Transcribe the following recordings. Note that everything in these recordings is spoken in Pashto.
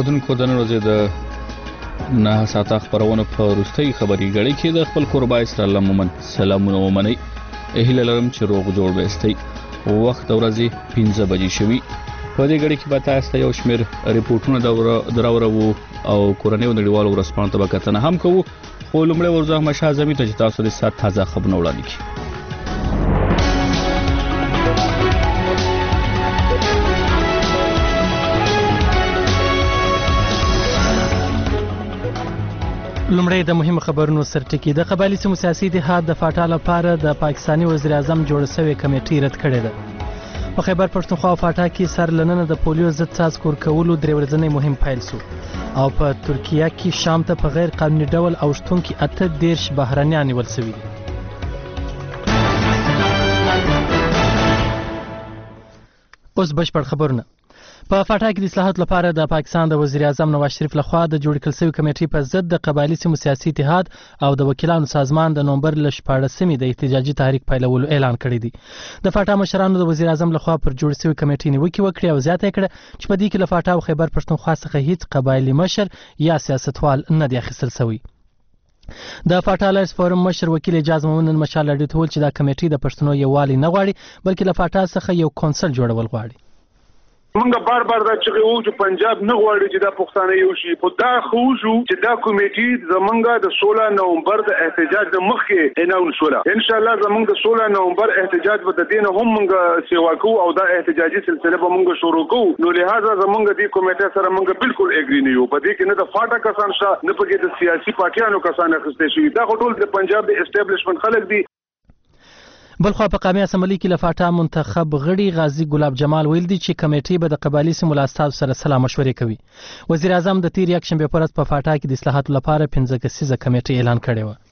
اوریدونکو د نن ورځې د 9 ساعته خبرونه په وروستۍ خبري غړي کې د خپل قربای سره لمن سلامونه ومني اهله لرم چې روغ جوړ وستي وخت ورځې 15 بجې شوي په دې غړي کې به تاسو یو شمېر ریپورتونه دراورو او کورنۍ نړیوالو ورسپانته به کتنه هم کوو خو لومړی ورځ مشه اعظمي ته تاسو د سات تازه خبرونه وړاندې کړئ. لومړی د مهمو خبرونو سرټکی د قبایلی سیمو سیاسي اتحاد د فاټا لپاره د پاکستاني وزیر اعظم جوړ شوی کمیټې رد کړې ده. په خیبر پښتونخوا او فاټا کې سرلننه د پولیو ضد څاڅکي ورکولو درې ورځنی مهم پیل شو او په ترکیه کې شام ته په غیر قانوني ډول اوښتونکي 18 بهرنیان نیول شوي دي. اوس بشپړ خبرونه. په فاټا کې د اصلاحات لپاره د پاکستان د وزیر اعظم نواز شریف لخوا د جوړ کړل شوی کمیټې په ضد د قبایلی سیمو سیاسي اتحاد او د وکیلانو سازمان د نومبر ل 14 د احتجاجي تحریک پیلولو اعلان کړی دی. د فاټا مشرانو د وزیر اعظم لخوا پر جوړ شوی کمیټې نیوکه وکړه او زیاته کړه چې په دې کې له فاټا او خیبر پښتونخوا څخه هیڅ قبایلی مشر یا سیاستوال نه دی اخیستل شوی. د فاټا لایس فورم مشر وکیل اجازه مومن مشال لري ټول چې دا کمیټې د پښتنو یووالي نه غواړي بلکې له فاټا څخه یو کونسل جوړول غواړي. منګه بار دا چې وو چې پنجاب نه غواړي چې دا پښتانه یو شي په دا خو شو چې دا کمیټې زمونږه د 16 نومبر د احتجاج د مخکې اناون شوله ان شاء الله زمونږ د 16 نومبر احتجاج به د دین هم منګه سیوا کوو او دا احتجاجي سلسله به منګه شروع کوو نو لہذا زمونږ د کمیټې سره منګه بالکل اګری نه یو په دې کې نه د فاټا کسان شته نه پکې د سیاسي پارټیانو کسان اخیستل شي دا ټول د پنجاب د اسټابلیشمنت خلک دي. بلخوا په قومي اسمبلی کې لفاټا منتخب غړي غازی ګلاب جمال ویل دي چې کمیټې به د قبایلی سیمو لاستاو سره سلا مشورې کوي. وزیر اعظم د تیر یک شنبه پرځ په فاټا کې د اصلاحاتو لپاره 15 کسیزه کمیټې اعلان کړې و.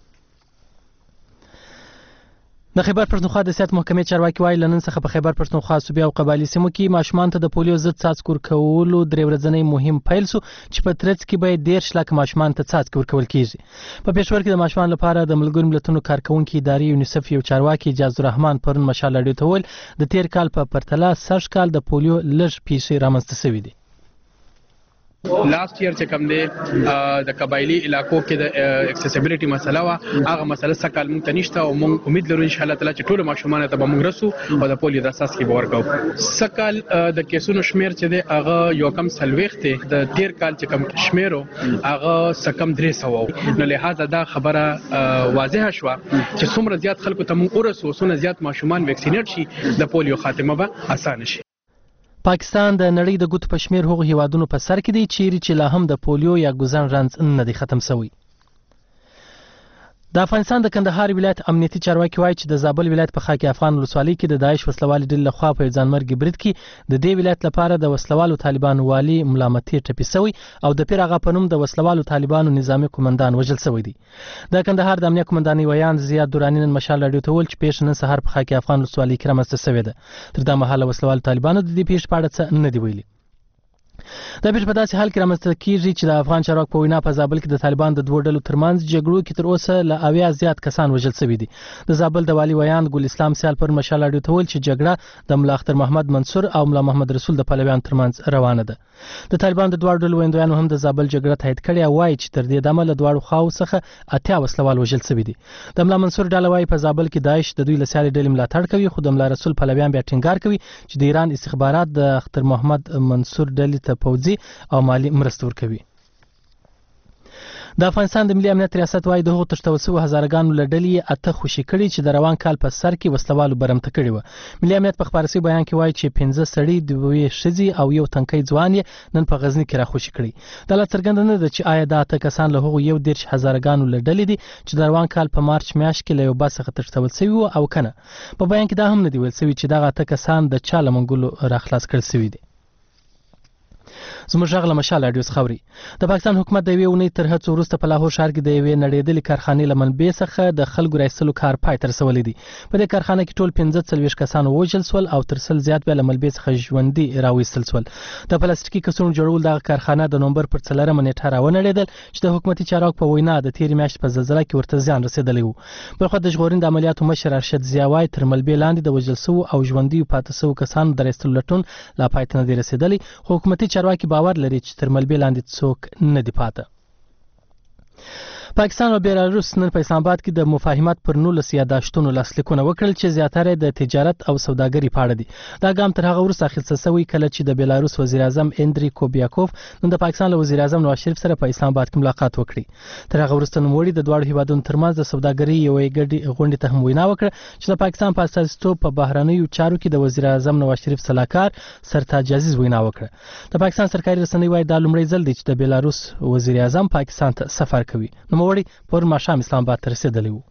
د خیبر پښتونخوا د سیاست محکمې چارواکي وایي لنن څخه په خیبر پښتونخوا صوبې او قبایلی سیمو کې ماشومان ته د پولیو ضد څاڅکي ورکولو درې ورځنی مهم پیل شو چې په ترڅ کې به 10 لک ماشومان ته څاڅکي ورکول کیږي. په پېښور کې د ماشومان لپاره د ملګرو ملتونو کارکونکو ادارې یونیسف یو چارواکي اجازه الرحمن پرون مشال لري ته ول د تیر کال په پرتله سږ کال د پولیو لږ پیښې رامنځته شوې دي. لاست ایئر چې کوم دی د قبایلی علاقو کې د اکسیسیبিলিټي مسله وا هغه مسله سکهال مونږ ته نشته او مونږ امید لرو ان شاء الله تعالی چې ټول ماشومان ته به مونږ رسو او د پولیو د اساس کې باور کوو. سکهال د کیسونو شمیر چې دی هغه یو کم سلويخته د تیر کال چې کم شمیرو هغه سکم 300 نو لہذا دا خبره واضحه شو چې څومره زیات خلکو ته مونږ ورسو څومره زیات ماشومان ویکسینیټ شي د پولیو خاتمه به اسانه شي. پاکستان د نړۍ د ګوت پشمیر هغو هیوادونو په سر کې دی چې لا هم د پولیو یا ګوزن رنځ نه دی ختم شوی. د افغانستان د کندهار ولایت امنیتي چارواکي وایي چې د زابل ولایت په خاک افغان ولسوالۍ کې د داعش وسلوال ډلې لخوا په ځانمرګي برید کې د دې ولایت لپاره د وسلوالو طالبانو والی ملامتي ټپي شوی او د پیر هغه په نوم د وسلوالو طالبانو نظامی قومندان وژل شوی دی. د کندهار د امنیه قومندانۍ ویان زیاد دورانی نن مشال راډیو ته ول چې پیښ نن سهار په خاک افغان ولسوالۍ کې رامنځته شوې ده. تر دا مهاله وسلوالو طالبانو د دې پیښ په اړه څه نه دی ویلي. دا پیښه په داسې حال کې رامنځته کیږي چې د افغان چارواکو په وینا په زابل کې د طالبان د دوه ډلو ترمنځ جګړو کې تر اوسه له 80 زیات کسان وژل شوي دي. د زابل د والی ویان ګل اسلام سیال پر مشال راډیو ته ول چې جګړه د ملا اختر محمد منصور او ملا محمد رسول د پلویان ترمنځ روانه ده. د طالبان د دوه ډلو ویندویانو هم د زابل جګړه تایید کړې او وایي چې تر دې دمه له دوه خواو څخه 80 وسلوال وژل شوي دي. د ملا منصور ډله وایي په زابل کې داعش د دوی له سیالي ډلې ملاتړ کوي خو د ملا رسول پلویان بیا ټینګار کوي چې د ایران استخبارات د اختر محمد منصور ډلې ته پوځي او مالی مرسته ورکوي. د افغانستان د ملي امنیت ریاست وایي د هغو تښتول شوو هزارګانو له ډلې 8 خوشي کړي چې د روان کال په سر کې وسلوالو برمته کړي وه. ملي امنیت په خپاره شوي بیان کې وایي چې 15 سړي 2 ښځې او یو تنکۍ ځوان یې نن په غزني کې راخوشي کړي. دا لا څرګنده نه ده چې آیا دا 8 کسان له هغو 10 هزارګانو له ډلې دي چې د روان کال په مارچ میاشت کې له یو بس څخه تښتول شوي وو او کنه. په بیان کې دا هم نه دی ویل شوي چې دغه 8 کسان د چا له منګولو راخلاص کړل شوي دي. زموږ غږ له مشال راډیو څخه اوري. د پاکستان حکومت د یوې اونۍ تر هڅو وروسته په لاهور ښار کې د یوې نړېدلې کارخانې له منبع څخه د خلکو راایستلو کار پای ته رسولی دی. په دې کارخانه کې ټول 45 کسان ووژل شول او تر 100 زیات بیا له منبع څخه ژوندي راویستل شول. د پلاستیکي کڅوړو جوړول دغه کارخانه د نومبر پر 4 نیټه راونړېدل چې د حکومتي چارواکو په وینا د تېرې میاشتې په زلزله کې ورته زیان رسېدلی و. بلخوا د ژغورنې د عملیاتو مشر ارشد ضیا وایي تر منبع لاندې د وژل شوو او ژوندیو پاتې شوو کسانو د راایستلو لټون لا پای ته نه دی رسېدلی. حکومتي چارواکي چارواکي باور لري چې تر ملبې لاندې څوک نه دی پاته. پاکستان او بیلاروس نن په اسلام آباد کې د مفاهمت پر 19 یاداشتونو لاسلیکونه وکړل چې زیاتره د تجارت او سوداګرۍ په اړه دي. دا ګام تر هغه وروسته اخیستل شوی کله چې د بیلاروس وزیر اعظم اندری کوبیاکوف نن د پاکستان له وزیر اعظم نواز شریف سره په اسلام آباد کې ملاقات وکړي. تر هغه وروسته نوموړي د دواړو هیوادونو ترمنځ د سوداګرۍ یوې ګډې غونډې ته هم وینا وکړه چې د پاکستان په استازیتوب په بهرنیو چارو کې د وزیر اعظم نواز شریف سلاکار سرتاج عزیز وینا وکړه. د پاکستان سرکاري رسنۍ وايي دا لومړی ځل دی چې د بیلاروس وزیر اعظم پاکستان ته سفر کوي. نوموړي پر ماښام اسلام آباد ته رسیدلی و.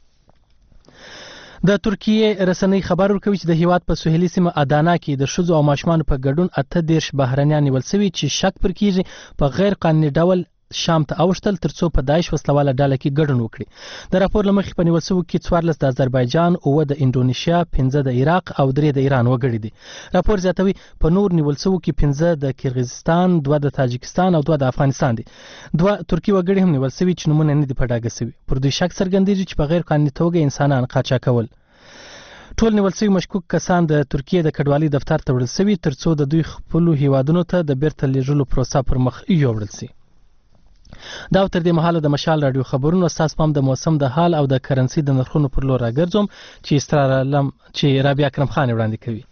د ترکیې رسنۍ خبر ورکوي چې د هیواد په سهیلي سیمه ادانا کې د ښځو او ماشومانو په ګډون 18 بهرنیان نیول شوي چې شک پر کیږي په غیر قانوني ډول شام ته اوښتل ترڅو په داعش وسلواله ډله کې ګډون وکړي. د راپور له مخې په نیول شوو کې 14 د آذربایجان، 9 د انډونیشیا، 15 د عراق او 3 د ایران وګړي دي. راپور زیاتوي په نور نیول شوو کې 15 د کرغیزستان، 2 د تاجکستان او 2 د افغانستان دي. 2 ترکی وګړي هم نیول شوي چې نومونه نه دي په ډاګه شوي. پر دوی شک څرګندېږي چې په غیر قانوني توګه انسانان قاچاقول. ټول نیول شوي مشکوک کسان د ترکیې د کډوالۍ دفتر ته وړل شوي ترڅو د دوی خپلو هیوادونو ته د بیرته لیږلو پروسه پر مخ یوړل شي. دا تر دې مهاله د مشال رادیو خبرونو استاس پام د موسم د حال او د کرنسي د نرخونو پر لور راګرځوم چې رابعه اکرم خان وړاندې کوي.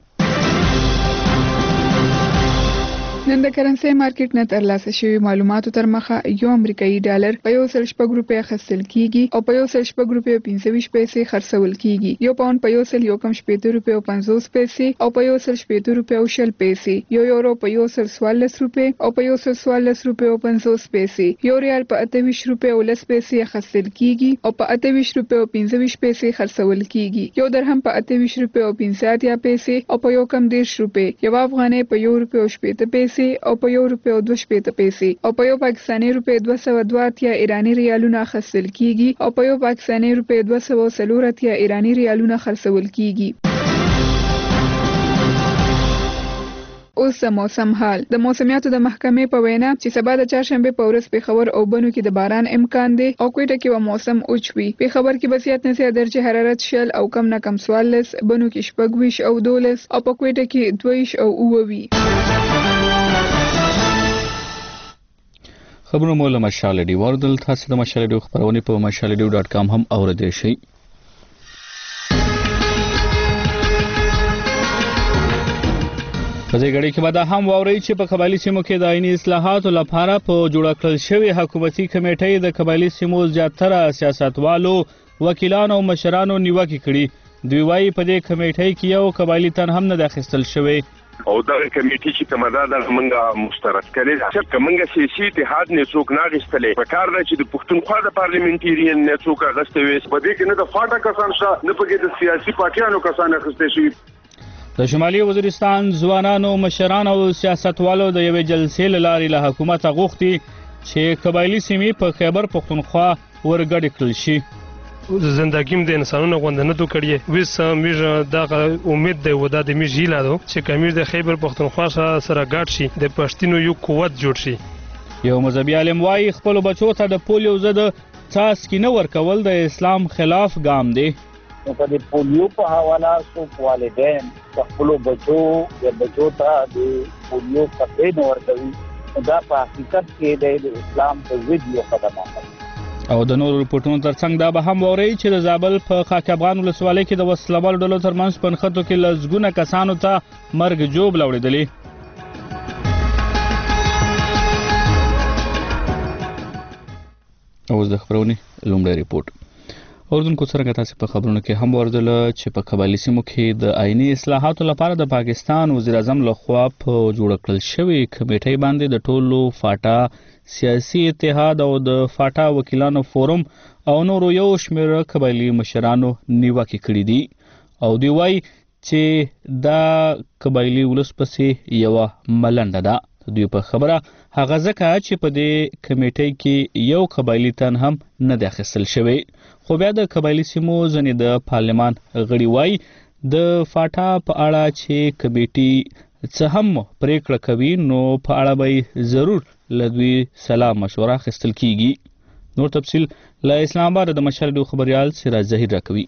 نن د کرنسي مارکیټ نه ترلاسه شوی معلوماتو تر مخه یو امریکایي ډالر په 1.4 روپیا خرڅل کیږي او په 1.4 روپیا 25 پیسې خرڅول کیږي. یو پاوند په 1.15 روپیا 50 پیسې او په 1.15 روپیا 20 پیسې. یو یورو په 1.14 روپیا او په 1.14 روپیا 50 پیسې. یو ریال په 28 روپیا 10 پیسې خرڅل کیږي او په 28 روپیا 25 پیسې خرڅول کیږي. یو درهم په 28 روپیا 50 پیسې او په یو کم 10 روپیا. یو افغانۍ په 1 روپیا 80 پیسې او په 1 روپیا 2 پیسې او په یو پاکستاني روپیا 202 ایرانی ریالونه خرڅل کیږي او په یو پاکستاني روپیا 240 ایرانی ریالونه خرڅول کیږي. اوس د موسم حال. د موسمیاتو د محکمې په وینا چې سبا د چهارشنبه په ورځ پېښور او بنو کې د باران امکان دی او کوټه کې به موسم اوچ وي. پېښور کې به زیات نه زیات درجه حرارت 0 او کم نه کم 14، بنو کې 24 او 12 او په کوټه کې 22 او 9 وي. خبرونه مو له مشال ډي وردل. تاسو د مشال ډي خبرونه په mashaldio.com هم اوریدئ شئ. په دې غړي کې به دا هم واورئ چې په قبایلی سیمو کې د آئینی اصلاحاتو لپاره په جوړ کړل شوی حکومتي کمیټې د قبایلی سیمو زیاتره سیاستوالو، وکیلانو او مشرانو نیوکه کړې. دوی وايي په دې کمیټې کې یو قبایلی تن هم نه داخستل شوی او دا کمیټې چې کومه ده موږ مشترک کړي چې موږ سیاسي اتحاد نه څوک نه غستلې په کار نه چې د پښتونخوا د پارلیمنټریان نه څوک غستوي. په دې کې نه د فاټا کسان شته نه پکې د سیاسي پارټیانو کسان غستې شي. د شمالي وزیرستان ځوانانو، مشرانو او سیاستوالو د یوې جلسې لارې له حکومت غوښتي چې قبایلی سیمې په خیبر پښتونخوا ورګډې کړل شي. زندگیم د انسانونو غوند نه تو کړی وس میږ دا امید دی ودا د میږ هیله ده چې کمیر د خیبر پښتونخوا سره ګډ شي د پښتینو یو قوت جوړ شي. یو مذهبي عالم وايي خپل بچو ته د پولیو ضد څاڅکي نه ورکول د اسلام خلاف ګام دی. په دې پولیو په حواله سو والدین خپل بچو ته د پولیو څخه نه ورکوي. دا په حقیقت کې د اسلام په ضد یو قدم دی. او د نورو رپورټونو ترڅنګ دا به هم واورئ چې د زابل په خاک افغان ولسوالۍ کې د وسلوالو ډلو ترمنځ په نښتو کې لسګونه کسانو ته مرګ ژوبله وړېدلې. اوس د خبرونې لومړی رپورټ. اردوونکو څرنګه تاسو په خبرونو کې هم واردل چې په قبایلی سیمو کې د آئینی اصلاحاتو لپاره د پاکستان وزیر اعظم لخوا په جوړ کړل شوی کمیټې باندې د ټولو فاټا سیاسي اتحاد او د فاټا وکیلانو فورم او نورو یو شمېر قبایلی مشرانو نیوکه کړې دي او دوی وايي چې دا قبایلی ولس پسې یو ملنډه ده. دوی په خبره هغه ځکه چې په دې کمیټې کې یو قبایلی تن هم نه دی اخیستل شوی. خو بیا د قبایلی سیمو ځینې د پارلمان غړي وايي د فاټا په اړه چې کمیټې څه هم پریکړه کوي نو په اړه به ضرور له دوی سلا مشوره اخیستل کیږي. نور تفصیل له اسلام آباد د مشال ډو خبريال سراج ظهیر راکوي.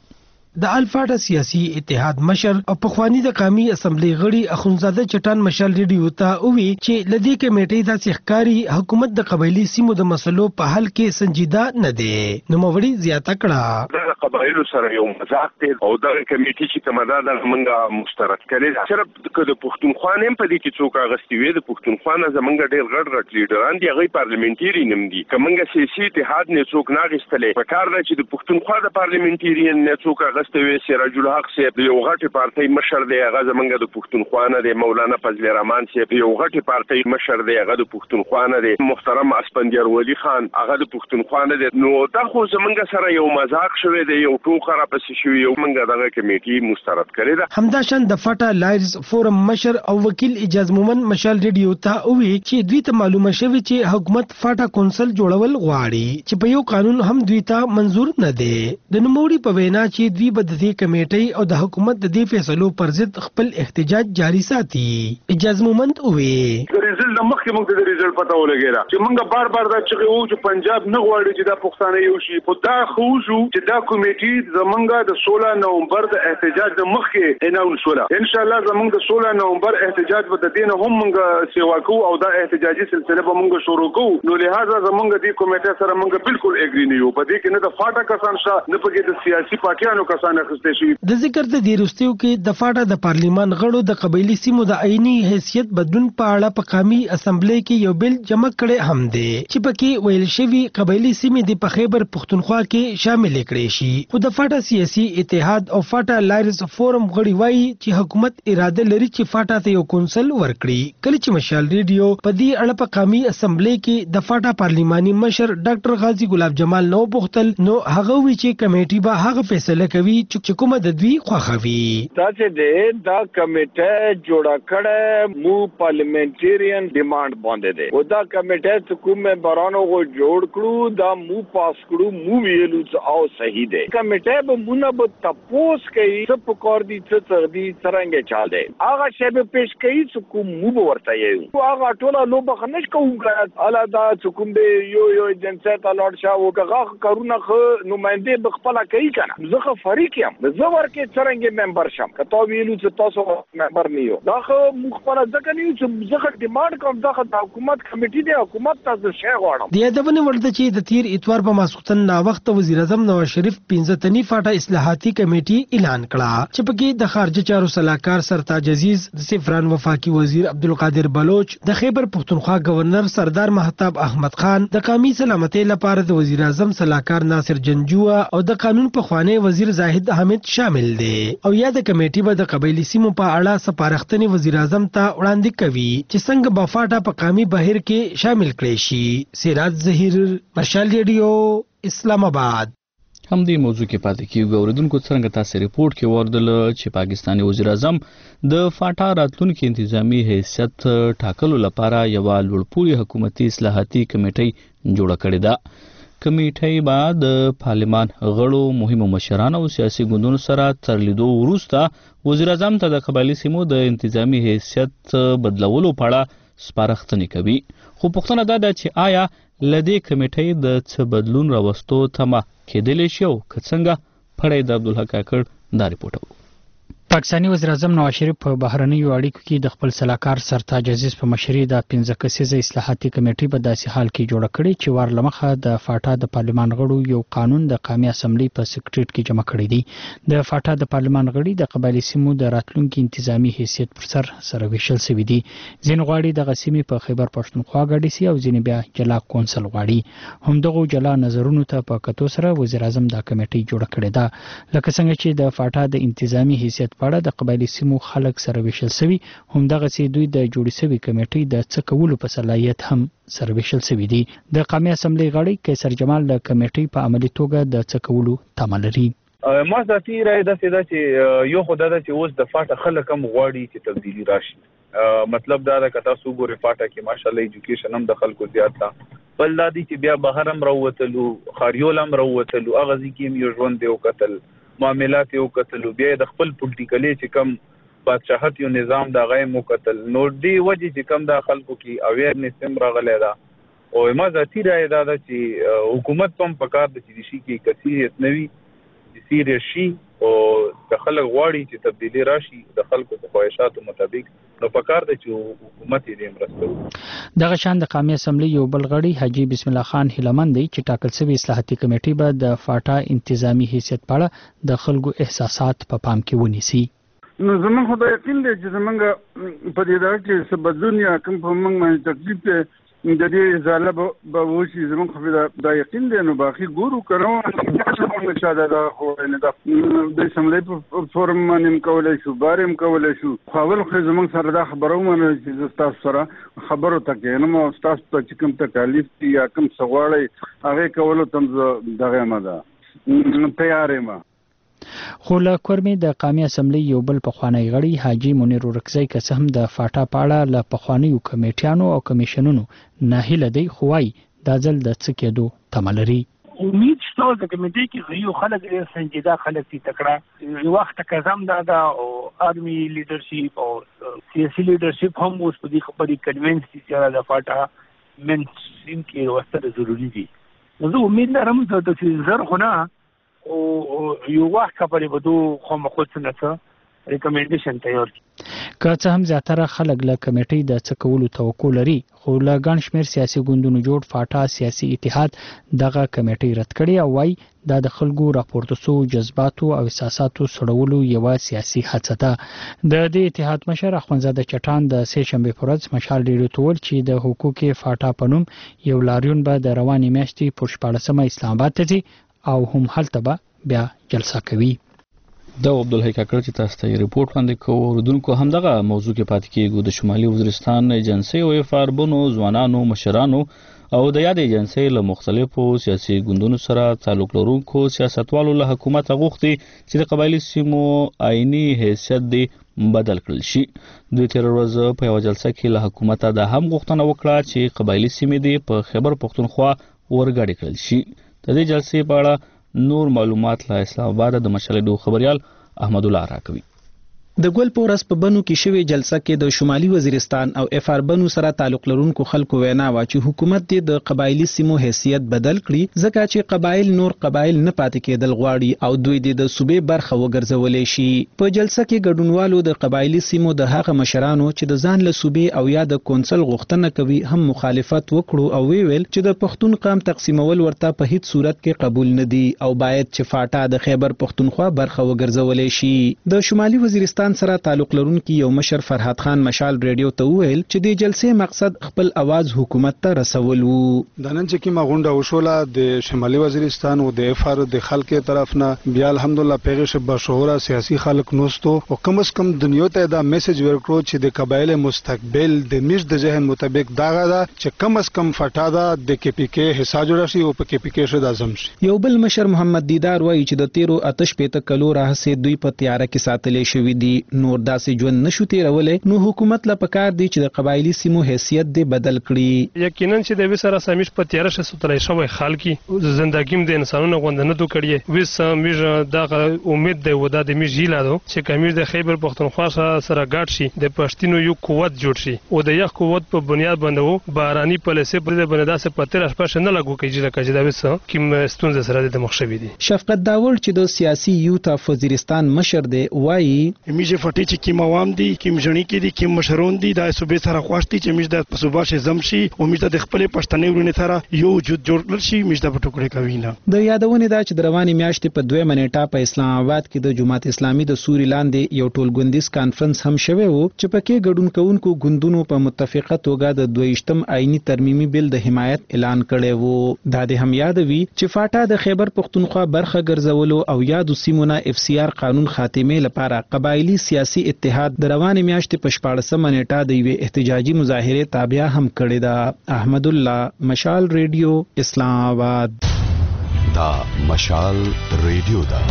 د الفاټا سیاسي اتحاد مشر او پخوانی د قومي اسمبلی غړي اخونزاده چټان مشال ریډیو ته وی چې لدی کمیټې د سحکاري حکومت د قبایلی سیمو د مسلو په حل کې سنجیده نه دی. نو موري زیاته کړه د قبایلو سره یو مزاق دی او د کمیټې چې کومه ده موږ مسترد کړي صرف د پښتونخوا نه په دې کې څوک اغستې وي د پښتونخوا نه زمونږ ډېر غټ لیډران دي هغه پارلیمنټری دي کومه سیاسي اتحاد نه څوک نه اغستلې په کار ده چې د پښتونخوا د پارلیمنټریان نه څوک اغستې وي سراج الحق صاحب یو غټ پارټي مشر دی هغه زمونږ د پښتونخوا نه دی مولانا فضل الرحمن صاحب یو غټ پارټي مشر دی هغه د پښتونخوا نه دی محترم اسپندیار ولی خان هغه د پښتونخوا نه دی. نو دا خو زمونږ سره یو مزاق شوی دی یو ټوکه را پسې شوی یو موږ دغه کمیټې مسترد کړې ده. همداشان د فاټا لایرز فورم مشر او وکیل اجاز مومن مشال ریډیو ته وی چې دوی ته معلومه شوی چې حکومت فاټا کونسل جوړول غواړي چې په یو قانون هم دوی ته منزور نه دی. د نوموړي په وینا چې دوی به د دې کمیټې او د حکومت د دې فیصلو پر ضد خپل احتجاج جاری ساتي. اجاز مومن وی د ریزلټ مخکې موږ د ریزلټ پته ولګیلا چې موږ بار دا چې وو چې پنجاب نه غواړي چې دا پښتانه یو شي په دا خوشو چې دا کمیټې زمونږ د 16 نومبر د احتجاج د مخکې اناونس ولا ان شاء الله زمونږ د 16 نومبر احتجاج به د دین هم موږ سیوا کوو او دا احتجاجي سلسله به موږ شروع کوو. نو لہذا زمونږ د کمیټې سره موږ بالکل اګری نه یو په دې کې نه د فاټا کسان شته نه پکې د سیاسي پارټیانو کسان اخستې شي. د ذکر د دیرستیو کې د فاټا د پارلیمان غړو د قبایلی سیمو د عیني حیثیت بدلون په اړه په قومي اسمبلی کې یو بل جمع کړي هم دي چې پکې ویل شوی قبایلی سیمې د خیبر پښتونخوا کې شامل کړي شي. خو د فاټا سیاسي اتحاد او فاټا لایرز فورم غړي وایي چې حکومت اراده لري چې فاټا ته یو کونسل ورکړي. کله چې مشال ریډیو په دې اړه په قومي اسمبلی کې د فاټا پارلیماني مشر ډاکټر غازی ګلاب جمال نو بوختل نو هغه وی چې کمیټې به هغه فیصله کوي چې کومه د دوی خوښوي. دا چې دا کمیټه جوړه کړه مو پارلیمنټریان ډیماند باندې ده او دا کمیټه کومه برانو غو جوړ کړو دا مو پاس کړو مو ویلو او صحیح ده کمیټه به مونږ به تاسو کوي څه پکور دي څه دي څنګه چال ده هغه شی به پیش کوي چې کوم مو به ورته یو هغه ټوله لو بخنش کوم الا دا چې کوم به یو جنسیت الاړ شاو هغه کارونه نمائنده بخپل کوي کنه زه فریق یم زه ورکه څنګه ممبر شم کته ویلو چې تاسو ممبر نه یو دا مخبره ځکه نه چې زه ډیماند کوم دا حکومت کمیټې دی حکومت تاسو شی غواړم. د یادونه ورته چې د تیر اتوار په ماسختن نا وخت وزیر اعظم نواز شریف 15 تنی فاټا اصلاحاتي کمیټي اعلان کړه چې پکې د خارجه چارو صلاحکار سرتاج عزیز د سفران وفاقي وزیر عبدالقادر بلوچ د خیبر پښتونخوا گورنر سردار مهتاب احمد خان د قومي سلامتۍ لپاره د وزیر اعظم صلاحکار ناصر جنجوه او د قانون پخوانی وزیر زاهد احمد شامل دي. او یا د کمیټي به د قبایلی سیمو په اړه سپارښتنې وزیر اعظم ته وړاندې کوي چې څنګه به فاټا په قومي بهیر کې شامل کړي شي. سراج ظهیر مشال ریډیو اسلام آباد. هم دې موضوع کې پاتې کیږو اوریدونکو څنګه تاسو ریپورت کې وردل چې پاکستاني وزیر اعظم د فاټا راتلونکي انتظامی حیثیت ټاکلو لپاره یو لوړپوړي حکومتي اصلاحاتي کمیټي جوړه کړې ده. کمیټي بعد پارلمان غړو مهمو مشرانو او سیاسي ګوندونو سره تر لیدو وروسته وزیر اعظم ته د قبایلی سیمو د انتظامی حیثیت بدلولو په اړه سپارښتنې کوي. خو پوښتنه دا ده چې آیا لدې کمیټې د څه بدلون راوستو تمه کېدلی شي او که څنګه؟ پړی د عبدالحق کاکړ دا ریپورټ. پاکستاني وزیر اعظم نواز شریف په بهرنیو اړیکو کې د خپل سلاکار سرتاج عزیز په مشرۍ د 15 کسیزه اصلاحاتي کمیټې په داسې حال کې جوړه کړې چې وار لمخه د فاټا د پارلمان غړو یو قانون د قومي اسمبلی په سکریټریټ کې جمع کړی دی. د فاټا د پارلمان غړي د قبایلی سیمو د راتلونکي انتظامی حیثیت پر سره ویشل شوي دي. ځینې غواړي د غسیمې په خیبر پښتونخوا ګډي سي او ځینې بیا جلا کونسل غواړي. همدغه جلا نظرونو ته په کتو سره وزیر اعظم دا کمیټې جوړه کړې ده. لکه څنګه چې د فاټا د انتظامی حیثیت په اړه د قبایلی سیمو خلک سره ویشل شوي همدغه سي دوی د جوړې شوي کمیټې د څه کولو په صلاحیت هم سره ویشل شوي دي. د قومي اسمبلی غړي قیصر جمال د کمیټې په عملي توګه د څه کولو تمه لري. ما ذاتي رائے داسې ده چې یو خو دا ده چې اوس د فاټا خلک هم غواړي چې تبدیلي راشي. مطلب دا ده که تاسو ګورئ فاټا کې ماشاءالله ایجوکیشن هم د خلکو زیات ده. بل دا دي چې بیا بهر هم راووتلو خاریول هم راووتلو هغه ځای کې هم یو ژوند دی وکتل معاملات یو کتلو بیا د خپل پولیټیکلی چې کم بادشاهت یو نظام د هغه مو کتل نو دې وجې چې کم د خلکو کې اویرنس هم راغلی ده. او ما ذاتي رائے دا ده چې حکومت هم په کار د چې شي کې کثیریت نه وي چې سیریس شي او د خلک غواړي چې تبدیلی راشي د خلکو په خواهشاتو مطابق، نو پکار دی چې حکومت یې مرسته وکړي. دغه شان د قومي اسمبلی یو بل غړي حاجی بسم الله خان هیلمن دی چې ټاکل شوی اصلاحاتي کمیټه به د فاټا انتظامی حیثیت په اړه د خلکو احساسات په پام کې ونیسي. نو زمون خو د یقین دی چې زمونږ په دې ډول کې څه بدلون یا کوم په موږ باندې تکلیف دی د دې ازاله به وشي، زمون خو د یقین دی. نو باقي ګورو کړو چې شاده دا خو نه د اسمبلی په فورم باندې کولای شو، بارم کولای شو. خو اول خو زمون سره دا خبرو مونږ چې تاسو سره خبرو تکې نو تاسو ته چې کوم تکلیف دي یا کوم سوالي هغه کولو تم دغه ماده تیارې ما. خو له کورمې د قومي اسمبلی یو بل پخوانی غړي حاجی منیر ورکزی که څه هم د فاټا پاړه له پخوانیو کمیټیانو او کمیشنونو ناهیله دی، خو وايي دا ځل د څه کېدو تمه لري. امید شته د کمیټې کې یو خلک ډېر سنجیده خلک دي، تکړه یو وخت کزم دا او آرمي لیډرشپ او سیاسي لیډرشپ هم اوس په دې خبرې کنوینس دي چې د فاټا من سین کې وسته ضروری دي. نو زه امید لرم چې زر خو نه او یو وخت خبرې بدو خو مخوت نه څه ریکمنډیشن تیار کی. که څه هم زیاتره خلک له کمیټې د څه کولو توقع لري، خو له ګڼ شمېر سیاسي ګوندونو جوړ فاټا سیاسي اتحاد دغه کمیټې رد کړې او وايي دا د خلکو راپورته سو جذباتو او احساساتو سړولو یوه سیاسي هڅه ده. د دې اتحاد مشر اخوندزاده چټان د سې شنبې په ورځ مشال ډیډیو ته وویل چې د حقوق فاټا په نوم یو لاریون به د روانې میاشتې په 14 اسلام آباد ته ځي او هم هلته به بیا جلسه کوي. دا عبدالحی کاکړ چې تاسو ته ریپورت وړاندې کوو. اوردونکو همدغه موضوع کې پاتې کېږو. د شمالي وزیرستان ایجنسی او افاربونو ځوانانو مشرانو او د یاد ایجنسی له مختلفو سیاسي ګوندونو سره تعلق لرونکو سیاستوالو له حکومت غوښتي چې د قبایلي سیمو آئینی حیثیت دی بدل کړل شي. دوی تیر ورځ په یو جلسه کې له حکومت د هم غوښتنه وکړه چې قبایلي سیمې دی په خیبر پښتونخوا ورګړې کړل شي. د دې جلسې په اړه نور معلومات له اسلام آباد د مشالډو خبريال احمد الله راکوي. د ګل پورس په بنو کې شوی جلسه کې د شمالي وزیرستان او افار بنو سره تعلق لرونکو خلکو وینا وا چې حکومت د قبایلی سیمو حیثیت بدل کړي ځکه چې قبایل نور قبایل نه پاتې کېدل غواړي او دوی د صوبې برخه وګرځولې شي. په جلسه کې ګډونوالو د قبایلی سیمو د هغه مشرانو چې د ځان له صوبې او یا د کونسل غوښتنه کوي هم مخالفت وکړو او ویل چې د پښتون قام تقسیمول ورته په هیڅ صورت کې قبول نه دي او باید چې فاټا د خیبر پښتونخوا برخه وګرځولې شي. د شمالي وزیرستان سره تعلق لرونکي یو مشر فرحات خان مشال ریډیو ته وویل چې د جلسې مقصد خپل आवाज حکومت ته رسول وو. د نن چې کومه غونډه وشوله د شمالي وزیرستان او د افار د خلکو طرف نه بیا الحمدلله پیغه بشوره سیاسي خلک نوستو او کم از کم دنیا ته دا میسج ورکړو چې د قبایل مستقبل د میش د ذهن مطابق داغه دا چې کم از کم فټادا د کې پی کې حصہ جوړ شي او په کې پی کې شد اعظم شي. یو بل مشر محمد دیدار وایي چې د 13 آتش پته کلو راهسه دوی په تیاره کې ساتلې شوې دي نور داسې ژوند نشو تیرولې نو حکومت لا پکار دی چې د قبایلی سیمو حیثیت دی بدل کړي. یقینا چې د وسره سمیش په تیاره شه ستلای شوی خلکی زندګیم د انسانونو غوندنه تو کړي وس میج دا امید دی ودا د میج هیلادو چې کمیر د خیبر پښتونخوا سره ګډ شي د پښتینو یو قوت جوړ شي او د یو قوت په بنیاد باندې باراني پالیسي پر د بندا سه پتر شپه نه لګو کیږي چې دا وس کیم ستونزه سره د مخشوي دي. شفقت داول چې د سیاسي یوت اف وزیرستان مشر دی وایي میجه فټی چې کیم عوام دي کیم ژنی کې دي کیم مشرون دي د صوبې سره خواشتي چې میج د صوبې شه زم شي او میج د خپل پښتنې ورونه سره یو وجود جوړ شي میج د ټوکړې کوي نه. د یادونه دا چې د رواني میاشتې په 2 منېټه په اسلام آباد کې د جماعت اسلامي د سوري لاندې یو ټولګوندیز کانفرنس هم شوی وو چې پکې ګډون کوونکو ګوندونو په متفقه توګه د 22م آئینی ترمیمي بل د حمایت اعلان کړی وو. دا د هم یادوي چې فاټا د خیبر پښتونخوا برخه ګرځولو او یادو سیمونه اف سی آر قانون خاتمه لپاره قبایلی سیاسي اتحاد د روانې میاشتې په 14 منېټه د یوې احتجاجي مظاهره تابع هم کړې ده. احمد الله مشال ریډیو اسلام آباد. دا مشال ریډیو دا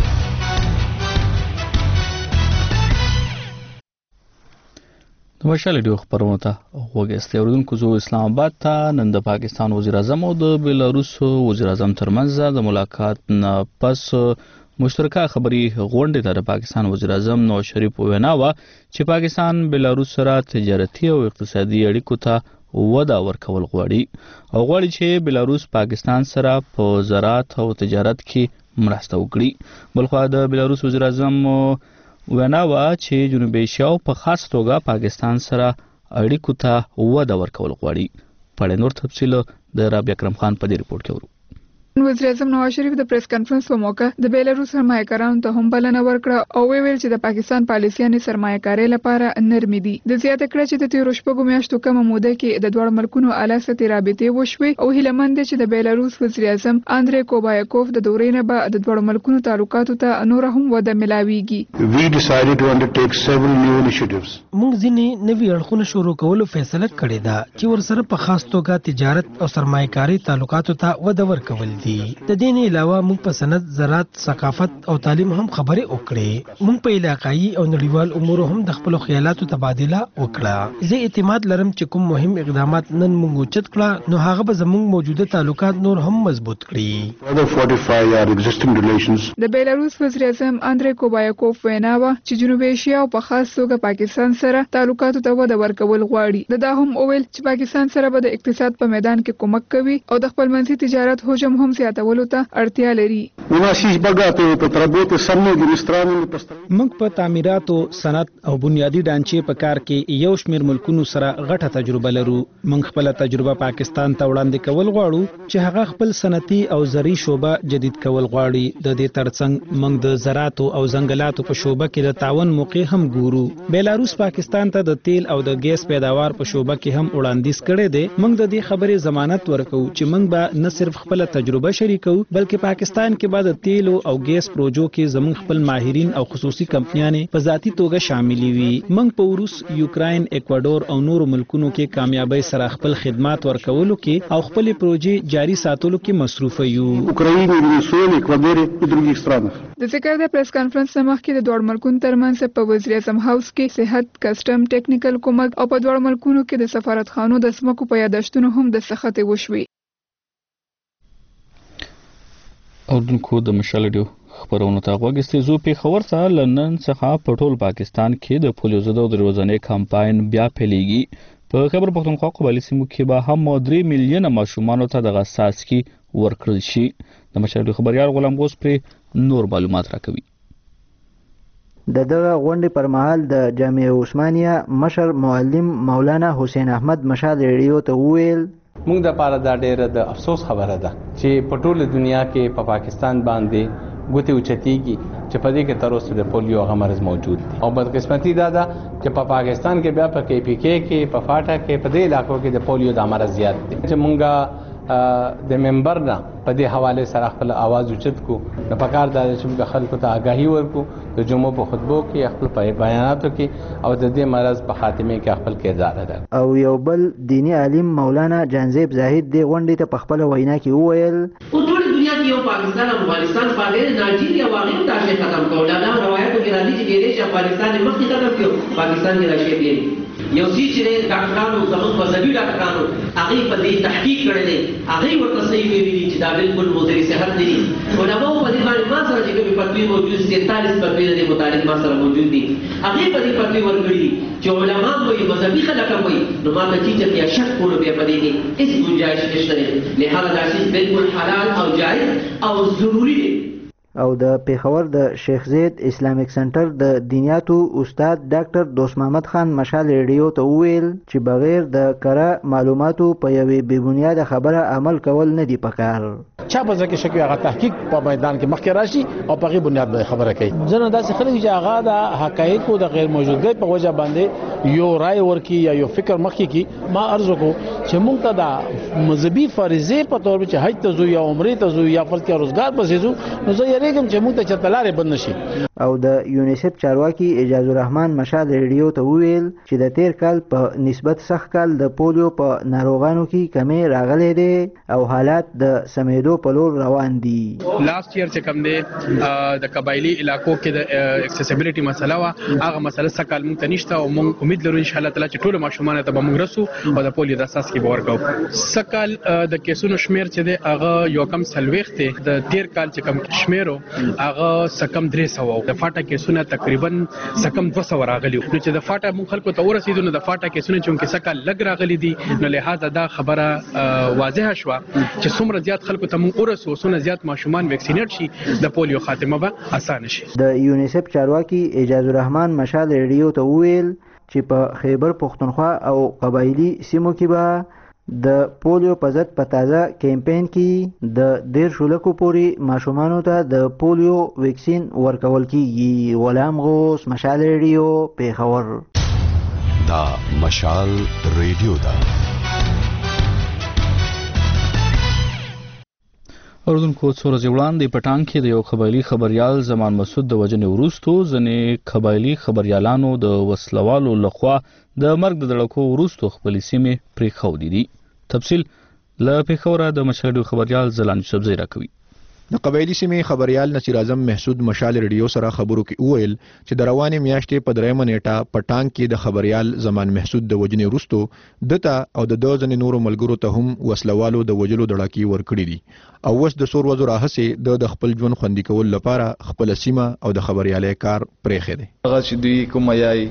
د مشال ریډیو خبرونه ته وګورئ. اوردونکو زو اسلام آباد ته نن د پاکستان وزیر اعظم او د بلاروس وزیر اعظم ترمنځ د ملاقات نه پس مشترکه خبري غونډه ته د پاکستان وزیر اعظم نواز شریف وینا وا چې پاکستان بلاروس سره تجارتي او اقتصادي اړیکو ته وده ورکول غواړي او غواړي چې بلاروس پاکستان سره په زراعت او تجارت کې مرسته وکړي. بلخوا د بلاروس وزیر اعظم وینا وه چې جنوبي ایشیا په خاص توګه پاکستان سره اړیکو ته وده ورکول غواړي. په نور تفصیل د رابعه اکرم خان په دې ریپورت کې ورو. وزیر اعظم نواز شریف د پریس کانفرنس په موقع د بیلاروس سرمایه‌کارانو ته هم بلنه ورکړه او ویل چې د پاکستان پالیسیانې سرمایه‌کاري لپاره نرمې دي. د زیاته کړه چې د تیرو شپږو میاشتو کمه موده کې د دواړو ملکونو اعلی سطحي رابطې وشوې او هیله مند چې د بیلاروس وزیر اعظم اندری کوبایکوف د دورې نه به د دواړو ملکونو تعلقاتو ته نور هم وده ملاويږي. We decided to undertake several new initiatives. موږ ځینې نوي اړخونه شروع کولو فیصله کړې ده چې ورسره په خاص توګه تجارت او سرمایه‌کاري تعلقاتو ته وده ورکول دي. د دې نه علاوه موږ په صنعت، زراعت، ثقافت او تعلیم هم خبرې وکړې. موږ په علاقایي او نړیوال امورو هم د خپل خیالاتو تبادله وکړه. زه اعتماد لرم چې کوم مهم اقدامات نن موږ اوچت کړه نو هغه به زموږ موجوده تعلقات نور هم مضبوط کړي. د بیلاروس وزیر اعظم اندری کوبایکوف وینا وه چې جنوبي ایشیا او په خاص توګه پاکستان سره تعلقاتو ته وده ورکول غواړي. دا هم وویل چې پاکستان سره به د اقتصاد په میدان کې کومک کوي او د خپلمنځي تجارت حجم هم زیاتولو ته اړتیا لري. موږ په تعمیراتو، صنعت او بنیادی ډانچې په کار کې یو شمېر ملکونو سره غټه تجربه لرو. موږ خپل تجربه پاکستان ته وړاندې کول غواړو چې هغه خپل صنعتي او زرعي شوبه جدید کول غواړي. د دې ترڅنګ موږ د زراعت او ځنګلاتو په شوبه کې د تعاون موقع هم ګورو. بیلاروس پاکستان ته د تیل او د ګیس پیداوار په شوبه کې هم وړاندیز کړی دی. موږ د دې خبرې ضمانت ورکوو چې موږ به نه صرف خپل تجربه شریکو بلکې پاکستان کې بعد تیلو او ګیس پروژو کې زموږ خپل ماهرین او خصوصي کمپنیانې په ذاتي توګه شاملې وي. موږ په روس، یوکراین، اکوادور او نورو ملکونو کې کامیابی سره خپل خدمات ورکولو کې او خپل پروژې جاري ساتلو کې مصروف یو. د ذکر د پریس کانفرنس مخکې د دوه ملکونو ترمنځ په وزیر اعظم هاوس کې صحت، کسټم، ټیکنیکل کومک او په دوه ملکونو کې د سفارتخانو د سمکو په یادښتونو هم د سختې وشوي. اردوونکو د مشال ډیو خبرونو ته غوږ استیزو پیښور ته لندن څخه په ټول پاکستان کې د پولیو ضد د ورځنی کمپاین بیا پیلېږي. په خبر پښتونخوا قبایلي سیمو کې به هم 3 میلیونه ماشومانو ته د غساسکي ورکړل شي. د مشال ډیو خبريال غلام غوس پر نور معلومات راکوي. د دغه غونډې پر مهال د جامعه عثمانیه مشر معلم مولانا حسین احمد مشال ریډیو ته وویل موږ د پاره دا ډېره د افسوس خبره ده چې په ټوله دنیا کې په پاکستان باندې ګوتې اوچتېږي چې په دې کې تر اوسه د پولیو هغه مرض موجود دی او بدقسمتي دا ده چې په پاکستان کې بیا په KPK کې په فاټا کې په دې علاقو کې د پولیو د مرض زیات دی چې موږ د منبر نه په دې حواله سره خپل आवाज اوچت کو نو په کار د چې خلکو ته آگاهي ورکو د جمعو په خطبو کې خپل بیاناتو کې او د دې مرض په خاتمه کې خپل کردار ادا. او یو بل دینی عالم مولانا جانزیب زاهد د غونډې ته په خپل وینا کې وویل او ټول دنیا کې یو پاکستان او افغانستان په ډېر ناجیری واقعي تاسو ختم کول دا روایتو کې راځي چې ډېر چې افغانستان مخکې ختم کړو پاکستان کې راشي دی یو چې ډاکټرانو زموږ مذهبي ډاکټرانو هغه په دې تحقیق کړل هغه ورته صحیح ویلي چې دا بالکل مضر صحت دی. علماء په دې باندې ما سره چې کومې فتوی موجود 47 فتوی د متعلق ما سره موجود دي هغه په دې فتوی ورکړي چې علماء وایي مذهبي خلک وایي نو ما ته چې یا شک کولو بیا په دې کې هیڅ گنجائش نشته. لهدا دا شی بالکل حلال او جائز او ضروری دی. او د پیښور د شیخ زید اسلامیک سنټر د دینیاتو استاد ډاکټر دوست محمد خان مشال ریډیو ته وویل چې بغیر د کره معلوماتو په یوې بې بنیاده خبره عمل کول نه دی پکار. چا په ځکه شکوي هغه تحقیق په میدان کې مخکې راشي او په غي بنیاد باندې خبره کوي. ځنه داسې خلک چې هغه د حقایقو د غیر موجودګۍ په وجه باندې یو رائے ورکي یا یو فکر مخکې کی ما عرض وکړو چې موږ ته د مذهبي فریضه په تور چې حج ته ځو یا عمرې ته ځو یا فلک روزګار پسې ځو نو زه یریږم چې موږ ته چتلارې بند نشي. او د یونیسف چارواکي اعجاز الرحمن مشال ریډیو ته وویل چې د تیر کال په نسبت سخت کال د پولیو په ناروغانو کې کمی راغلی دی او حالات د سمیدو په لور روان دي. لاست ایئر چې کوم دی د قبایلی علاقو کې د اکسیسیبিলিټي مسله وا هغه مسله سکهال مونږ ته نشته او مونږ امید لرو ان شاء الله تعالی چې ټول ماشومان ته به مونږ رسو او د پولیو د اساس اگست کې ورکاو. سکال د کیسونو شمیر چې دی هغه یو کم سلويخت دی د تیر کال چې کم شمیرو هغه سکم 300 د فاټا کیسونه تقریبا سکم 200 راغلي. نو چې د فاټا مون خلکو ته ورسېدو نو د فاټا کیسونه چې سکال لګ راغلي دي نو لہذا دا خبره واضحه شو چې څومره زیات خلکو ته مون ورسو څومره زیات ماشومان ویکسینیټ شي د پولیو خاتمه به اسانه شي. د یونیسف چارواکي اعجاز الرحمن مشال ریډیو ته وویل چې په خیبر پختونخوا او قبایلی سیمو کې به د پولیو په ضد په تازه کیمپین کې د 10 لکو پورې ماشومانو ته د پولیو ویکسین ورکول کیږي. غلام غوث مشال ریډیو پیښور. دا مشال ریډیو دا اردوونکو څو ورځې وړاندې په ټانګ کې د یو قبایلي خبريال زمان مسعود د وجنې وروستو ځینې قبایلي خبريالانو د وسلوالو لخوا د مرګ د دړکو وروستو خپلې سیمې پرېښودې دي. تفصیل له پېښوره د مشهور خبريال زلان یوسفزی راکوي. د قبایلی سیمې خبريال نصیر اعظم محسود مشال ریډیو سره خبرو کې وویل چې د روانې میاشتې په 3 نیټه په ټانګ کې د خبريال زمان محسود د وجنې وروستو دته او د دوزن نورو ملګرو ته هم وسلوالو د وجلو دړاکی ورکړي دي او اوس د سور وزو راهسه د خپل ژوند خوندي کول لپاره خپل سیمه او د خبريالۍ کار پرېخي دي. هغه چې دوی کوم یای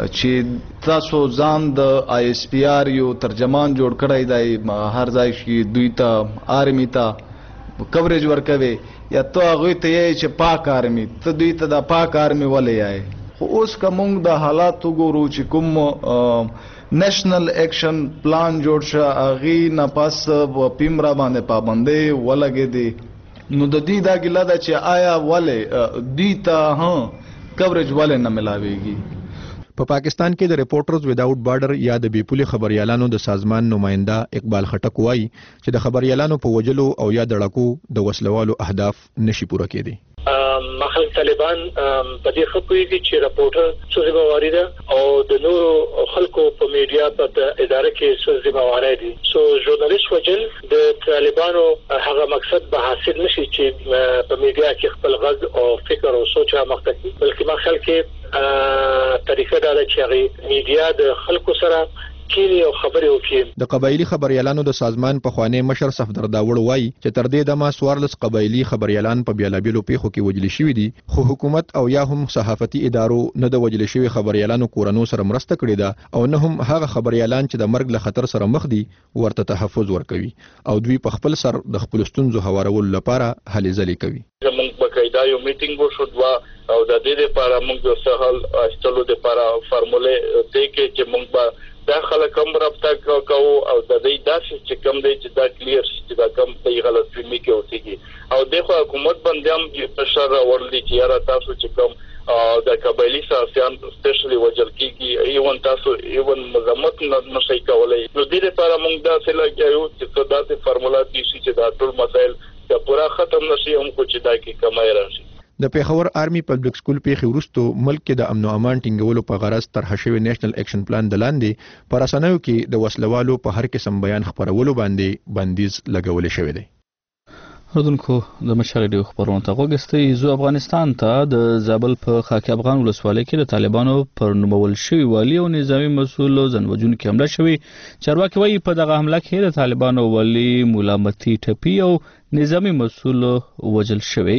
چې تاسو ځان د آی اس پی آر یو ترجمان جوړ کړی دی هر ځای کې دوی ته آرمی ته کوریج ورکوي یا ته هغه ته یې چې پاک آرمی ته دوی ته د پاک آرمی ولې یای. خو اوس کوم د حالات وګورو چې کوم نېشنل اکشن پلان جوړ شو اغي نه پاس پیمرا باندې پابندي ولګې دي نو د دې دا ګله ده چې آیا ولې دوی ته کوریج ولې نه ملاويږي. په پاکستان کې د ریپورټرز وداوټ بارډر یا د بیپولي خبريالانو د سازمان نماینده اقبال خټک وایي چې د خبريالانو په وجلو او یا دړکو د وسلوالو اهداف نشي پوره کېدي. مخل طالبان په دې خپويږي چې راپورټر څه ذمہواری ده او د نورو خلکو په میډیا په اداره کې څه ذمہواری دي. سو ژورنالیست وجل د طالبانو هغه مقصد به حاصل نشي چې په میډیا کې خپل غږ او فکر او سوچ رامخته کړي بلکې ما خلک طریقه دا چې میډیا د خلکو سره کینی او خبرې وکړي. د قبایلی خبريالانو د سازمان په خوانې مشر صفدر داوړ وایي چې تر دې دمه 14 قبایلی خبريالان په بیلابیلو پیښو کې وجل شوي دي خو حکومت او یا هم صحافتي ادارو نه د وجل شوي خبريالانو کورونو سره مرسته کړې ده او نه هم هغه خبريالان چې د مرګ له خطر سره مخ دي ورته تحفظ ورکوي او دوی په خپل سر د خپل ستونزو هوارولو لپاره هلې ځلې کوي. زموږ بقاعده یو میټینګ وشو او د دې لپاره موږ د سهال استلو لپاره فارموله دې کې چې موږ داخله کوم رابطه کوو او د دې داسې چې کوم دی چې دا کلیر شي چې دا کوم په غلط فهمي کې اوسېږي او دغه حکومت باندې هم پرشر ورلې چې یاره تاسو چې کوم د قبایلی سیاسيان سپیشلی وجل کیږي ایون تاسو ایون مذمت نشي کولای. نو دې لپاره موږ دا څه لګیو چې څه داسې فارمولا دي چې دا ټول مسایل د پورا ختم نشي هم کو چې دا کې کمای راشي. د پیښور آرمی پبلک سکول پیښې وروسته ملک کې د امن او امان ټینګولو په غرض طرح شوی نېشنل اکشن پلان د لاندې پر اسانو کې د وسلوالو په هر قسم بیان خبرولو باندې بندیز لګول شوی دی. اردوونکو د مشال ریډیو خبرونه ته وګورئ. زو افغانستان ته د زابل په خاکی افغان ولسوالۍ کې د طالبانو پر نومول شوی والی او نظامی مسؤل ځنوجون کې حمله شوی. چارواکي وایي په دغه حمله کې د طالبانو والی ملامتي ټپي او نظامی مسؤل وجل شوی.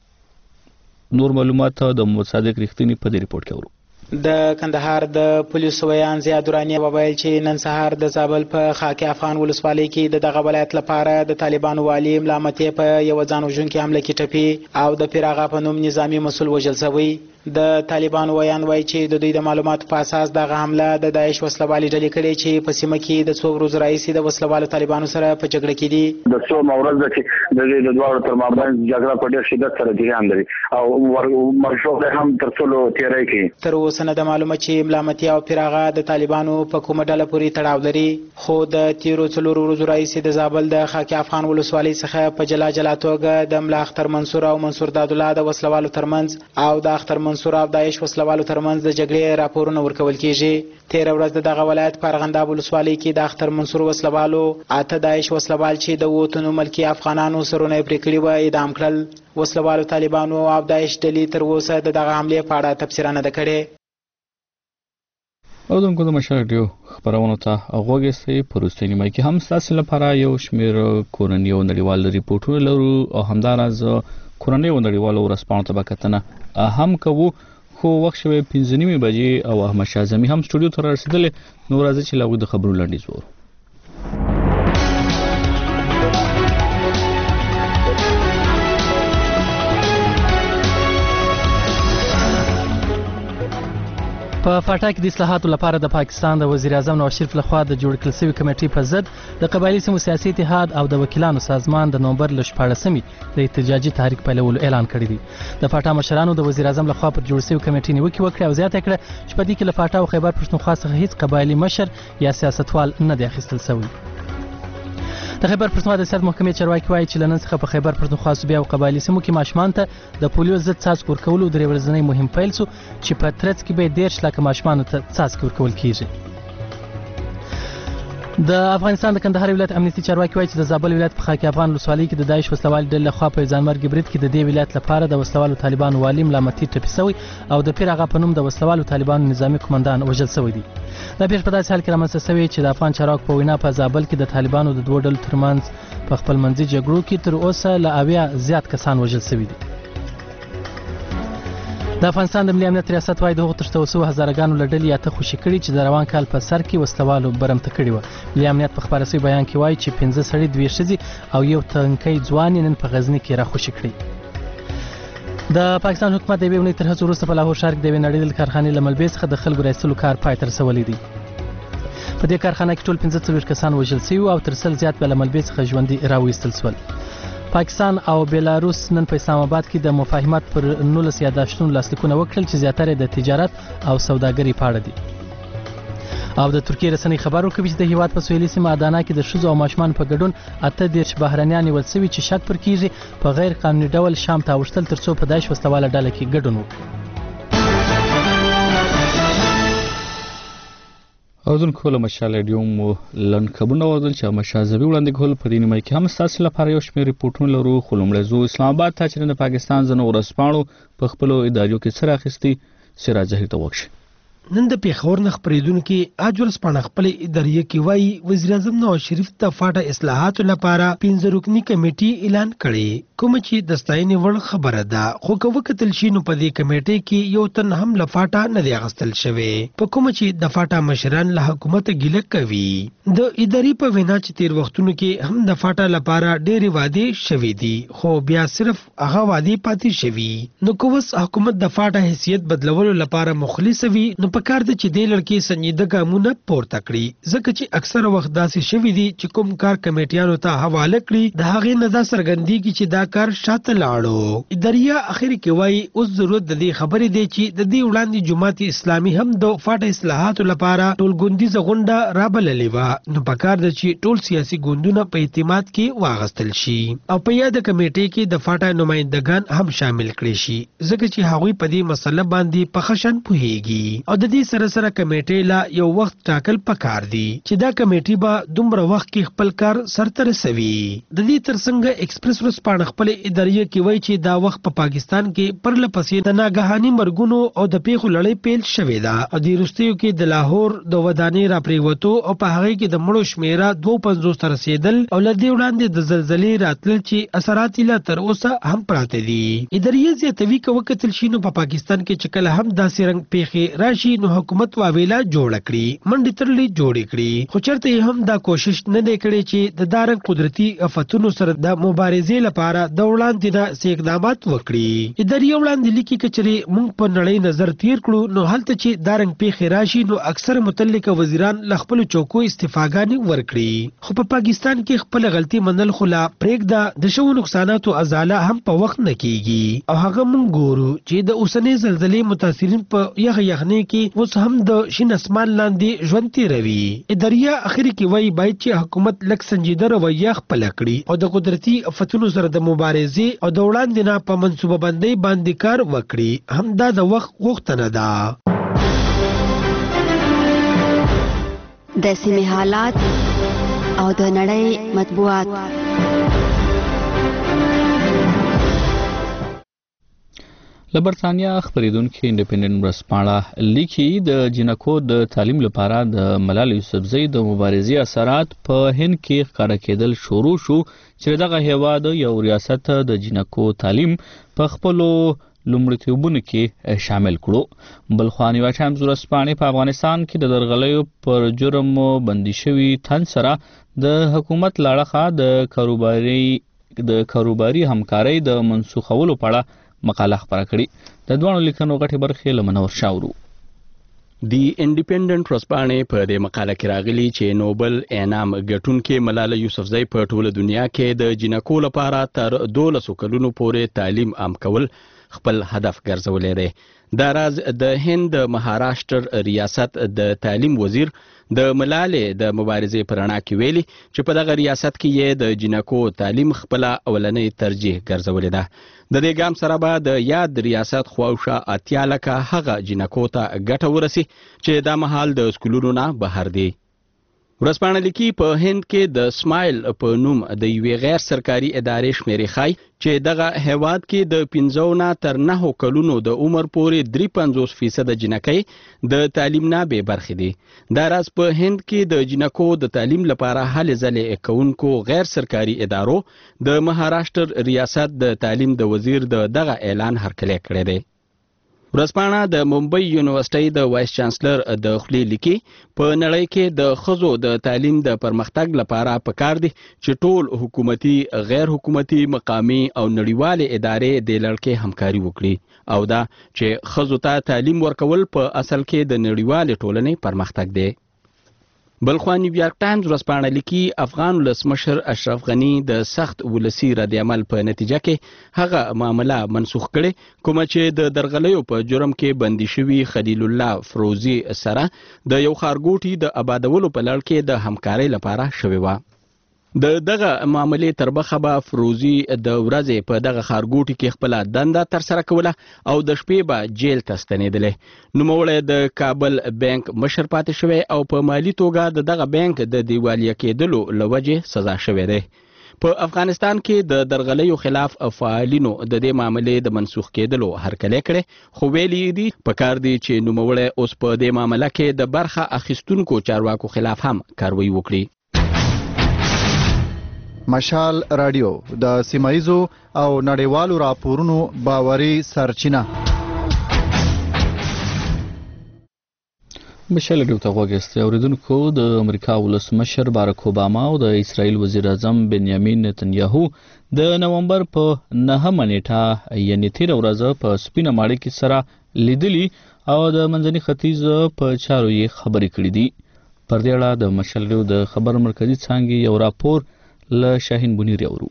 نور معلومات د محمد صادق رښتینی په دې ریپورت کې ورو. د کندهار د پولیسو ویان زیاد دورانی وویل چې نن سهار د زابل په خاکی افغان ولسوالۍ کې دغه ولایت لپاره د طالبانو والی ملامتي په یو ځانوژونکي حمله کې ټپي او د پیراغه په نوم نظامی مسؤل وژل شوی. د طالبانو ویان وایي چې د دوی د معلوماتو په اساس دغه حمله د داعش وسلوالي ډلې کړې چې په سیمه کې د څو ورځې راهیسې د وسلوالو طالبانو سره په جګړه کې دي. د څو مورز چې د دوه تر مابین جګړه په ډېر شدت سره جریان لري او مرشوق هم تر څلو تیرای کی. تر اوسه نه د معلومه چې ملامتي او پیراغه د طالبانو په کومه ډله پورې تړاو لري خو د تیرو څلور ورځې راهیسې د زابل د خاکی افغان ولسوالۍ څخه په جلا جلا توګه د ملا اختر منصور او منصور دادالله د وسلوالو ترمنځ او د اختر منصور او داعش وسلوالو ترمنځ د جګړې راپورونه ورکول کیږي. تیر ورځ دغه ولایت په ارغنداب ولسوالۍ کې د اختر منصور وسلوالو 8 داعش وسلوال چې د ووتنو ملکی افغانانو سرونه پرې کړي و اعدام کړل. وسلوالو طالبانو او داعش ډلې تر اوسه دغه حمله په اړه تفسیر نه ده کړې. او دغه مشال ریډیو خبرونه ته غوږی پروستې نیمه کې هم تاسو لپاره یو شمیر کورنۍ او نړیوال ریپورتونه لرو او همدارز کورنۍ او نړیوال ورسپانو ته بکتنه هم کوو خو وخت شوه 5:30 بجې او احمد شاه زمي هم سټوډیو ته رسیدل نو راځي چې لاغو د خبرو لنډیز وو په فاټا کې د اصلاحاتو لپاره د پاکستان د وزیر اعظم نواز شریف لخوا د جوړ کړل شوی کمیټې په ضد د قبایلی سیمو سیاسي اتحاد او د وکیلانو سازمان د نومبر ل 14مې د احتجاجي تحریک پیلولو اعلان کړی دی د فاټا مشرانو د وزیر اعظم لخوا پر جوړ شوی کمیټې نیوکه وکړه او زیاته کړه چې په دې کې له فاټا او خیبر پښتونخوا څخه هیڅ قبایلی مشر یا سیاستوال نه دی اخیستل شوی د خیبر پښتونخوا د سیاست محکمې چارواکي وایي چې لنن څخه په خیبر پښتونخوا صوبې او قبایلی سیمو کې ماشومان ته د پولیو ضد څاڅکي ورکولو درې ورځنی مهم پیل شو چې په ترڅ کې به 10 لک ماشومان ته څاڅکي ورکول کیږي د افغانستان د کندهار ولایت امنیتي چارواکي وایي چې د زابل ولایت په خاک افغان ولسوالۍ کې د داعش وسلوال ډلې لخوا په ځانمرګي برید کې د دې ولایت لپاره د وسلوالو طالبانو والی ملامتي ټپي شوی او د پیر هغه په نوم د وسلوالو طالبانو نظامی قومندان وژل شوی دی دا پیښ په داسې حال کې رامنځته شوې چې د افغان چارواکو په وینا په زابل کې د طالبانو د دوه ډلو ترمنځ په خپل منځي جګړو کې تر اوسه له 80 زیات کسان وژل شوي دي د افغانستان د ملي امنیت ریاست وايي د تښتول شوو هزارګانو له ډلې اته خوشي کړي چې د روان کال په سر کې وسلوالو برمته کړي وو ملي امنیت په خبرسي بیان کې وایي چې 15 سړي 2 ښځې او یو تنکۍ ځوان نن په غزنی کې را خوشي کړي د پاکستان حکومت د بیرونی تر هڅو وروسته په لاهور ښار کې د نړیوال کارخانې لملبې څخه د خلکو راستلو کار پای ته رسولی دی په دې کارخانه کې ټول 15 کسان وژل شوي او تر سل زیات په لملبې څخه ژوندي راوېستل شول پاکستان او بیلاروس نن په اسلام آباد کې د مفاهمت پر 19 یاداشتونو لاسلیکونه وکړل چې زیاتره د تجارت او سوداګرۍ په اړه دي او د ترکیه رسنۍ خبر ورکوي چې د هیواد په سویلي سیمه ادانا کې د ښځو او ماشومان په ګډون 18 بهرنیان نیول شوي چې شک پر کیږي په غیر قانوني ډول شام ته اوښتل ترڅو په داعش وسلواله ډله کې ګډون وکړي او ځن کوله مشال ډیوم لن کبونه ودل چې مشازوي وړاندې کول په دې نیمه کې هم تاسو لپاره یو شمېر ریپورتونه لرو خلمړ زو اسلام آباد ته چې د پاکستان زنو ورسپانو په خپل ادارو کې سره اخیستي سراج ظهیر ته وکړي نن د پیښور نه خبرېدونکو اجول سپانه خپل ادارې کې وایي وزیر اعظم نواز شریف د فاټا اصلاحاتو لپاره 15 رکنی کمیټې اعلان کړي کوم چې د ستاینې وړ خبره ده خو که وکتل شي نو په دې کمیټې کې یو تن هم له فاټا نه دی اغستل شوی په کوم چې د فاټا مشران له حکومت ګیله کوي د ادارې په وینا چې تیر وختونو کې هم د فاټا لپاره ډېری وعده شوي دي خو بیا صرف هغه وعده پاتې شوي نو کوس حکومت د فاټا حیثیت بدلولو لپاره مخلص وي نو په کار د چې د لړکې سنجیده ګامونه پورته کړي ځکه چې اکثر وخت داسې شوي دي چې کوم کار کمیټیانو ته حواله کړي د هغې نه دا څرګندېږي چې دا کار شاته لاړو اداريه اخر کې وایي اوس ضرورت د دې خبرې دی چې د دې وړاندې جماعت اسلامي هم د فاټا اصلاحاتو لپاره ټولګوندیزه غونډه رابللې وه نو پکار ده چې ټول سیاسي ګوندونه په اعتماد کې واغستل شي او په یاد کمیټې کې د فاټا نمائندگان هم شامل کړي شي ځکه چې هغوی په دې مسله باندې په خشن پوهیږي او د دې سره کمیټې لا یو وخت ټاکل پکار دي چې دا کمیټې به دومره وخت کې خپل کار سرته رسوي د دې ترڅنګ ایکسپریس ورسپانه خپل ادارې کې وایي چې دا وخت په پاکستان کې پرله پسې د ناګهاني مرګونو او د پیښو لړۍ پیل شوې ده او د روستیو کې د لاهور د ودانۍ راپریوتو او په هغه کې د مړو شمیره 250 ته رسیدل او لدې وړاندې د زلزلې راتلل چې اثرات یې تر اوسه هم پراته دي ادارې زیاتوي کوي کتل شي نو په پاکستان کې چې کله هم داسې رنګ پیښې راشي نو حکومت واویلا جوړ کړی منډي ترلې جوړ کړی خو چرته هم دا کوشش نه دی کړی چې د دارن قدرتي آفتونو سره د مبارزې لپاره د وړاندې د اقدامات وکړي اداري وړاندې لیکي کچري مونږ په نړۍ نظر تیر کړو نو هلته چې دارن پیښې راشي نو اکثر متعلقه وزیران لخپل چوکو استفاګانی ورکړي خو په پاکستان کې خپل غلطي منل خلا پرېږده د شو نقصاناتو ازاله هم په وخت نه کیږي او هغه مونږ ګورو چې د اوسنۍ زلزلې متاثرین په یخنۍ کې اوس هم د شین اسمان لاندې ژوند تیروي اداريه اخر کې وایي باید چې حکومت لک سنجیده رویه خپل کړي او د قدرتي آفتونو سره د مبارزې او د وړاندې نه په منصوبه بندۍ باندې کار وکړي هم دا د وخت غوښتنه ده د سیمې حالات او د نړۍ مطبوعات له برتانیا خبرېدونکي انډیپندنت ورځپاڼه لیکي د جنکو د تعلیم لپاره د ملالۍ یوسفزۍ د مبارزې اثرات په هند کې ښکاره کېدل شروع شو چې دغه هیواد یو ریاست د جنکو تعلیم په خپلو لومړیتوبونو کې شامل کړو. بل خوا نیویارک ټایمز ورځپاڼې په افغانستان کې د درغلیو پر جرم بندي شوي تن سره د حکومت له اړخه د کاروباري همکارۍ د منسوخولو په اړه مقاله خپره کړې. د دوه لیکنو غټي برخې له منور شاورو. دی انډیپندنت ورځپاڼې په دې مقاله کې راغلي چې نوبل انعام ګټونکې ملالۍ یوسفزۍ په ټوله دنیا کې د جنکو لپاره تر 12 کلونو پورې تعلیم عام کول خپل هدف ګرځولې دی. دا راز د هند مهاراشټر ریاست د تعلیم وزیر د ملالۍ د مبارزې په رڼا کې ویلي چې په دغه ریاست کې یې د جنکو تعلیم خپل اولنۍ ترجیح ګرځولې ده. د دې ګام سره به د یاد ریاست خواوشا 80 لکه هغه جنکو ته ګټه ورسي چې دا مهال د سکولونو نه بهر دي. ورځپاڼه لیکي په هند کې د سمایل په نوم د یوې غیر سرکاري ادارې شمیرې ښایي چې دغه هیواد کې د 15 نه تر 9 کلونو د عمر پورې 53% جنکۍ د تعلیم نه بې برخې دي. دا راز په هند کې د جنکو د تعلیم لپاره هلې ځلې کوونکو غیر سرکاري ادارو د مهاراشټر ریاست د تعلیم د وزیر دغه اعلان هرکلی کړی دی. ورځپاڼه د ممبئی یونیورسيټۍ د وایس چانسلر د خولې لیکي په نړۍ کې د ښځو د تعلیم د پرمختګ لپاره پکار دي چې ټول حکومتي، غیر حکومتي، مقامي او نړیوالې ادارې د لړ کې همکاري وکړي او دا چې ښځو ته تعلیم ورکول په اصل کې د نړیوالې ټولنې پرمختګ دی. بل خو نیویارک ټایمز ورځپاڼه لیکي افغان ولسمشر اشرف غنی د سخت ولسی رد عمل په نتیجه کې هغه معامله منسوخ کړي کومه چې د درغلیو په جرم کې بندي شوی خلیل الله فروزی سره د یو خارګوټي د آبادولو په لړ کې د همکارۍ لپاره شوی و. د دغه معاملې تر مخه به فروزی د ورځې په دغه خارګوټي کې خپل دنده تر سره کوله او د شپې به جیل ته ستنېدلې. نوموړی د کابل بانک مشر پاتې شوی او په مالی توګه دغه بانک د دیوالیه کېدلو له وجې سزا شوی دی. په افغانستان کې د درغلیو خلاف فعالینو د دې معاملې د منسوخ کېدلو هرکلی کړی خو ویلي دي پکار دي چې نوموړی اوس په دې معامله کې د برخه اخیستونکو چارواکو خلاف هم کاروایی وکړي. مشال رادیو د سیمایزو او نړیوالو راپورونو باوري سرچینه. مشال رادیو ته غوږ اوریدونکو د امریکا ولسمشر باراک اوباما او د اسرائیل وزیر اعظم بنیامین نتنیاهو د نومبر په 9 نیټه یعنی 13 ورځ په سپینه ماړه کې سره لیدلی او د منځني ختیځ په چارو یې خبرې کړې دي. پر دې اړه د مشال رادیو د خبر مرکزی څانګې یو راپور له شاهین بنیر اورو.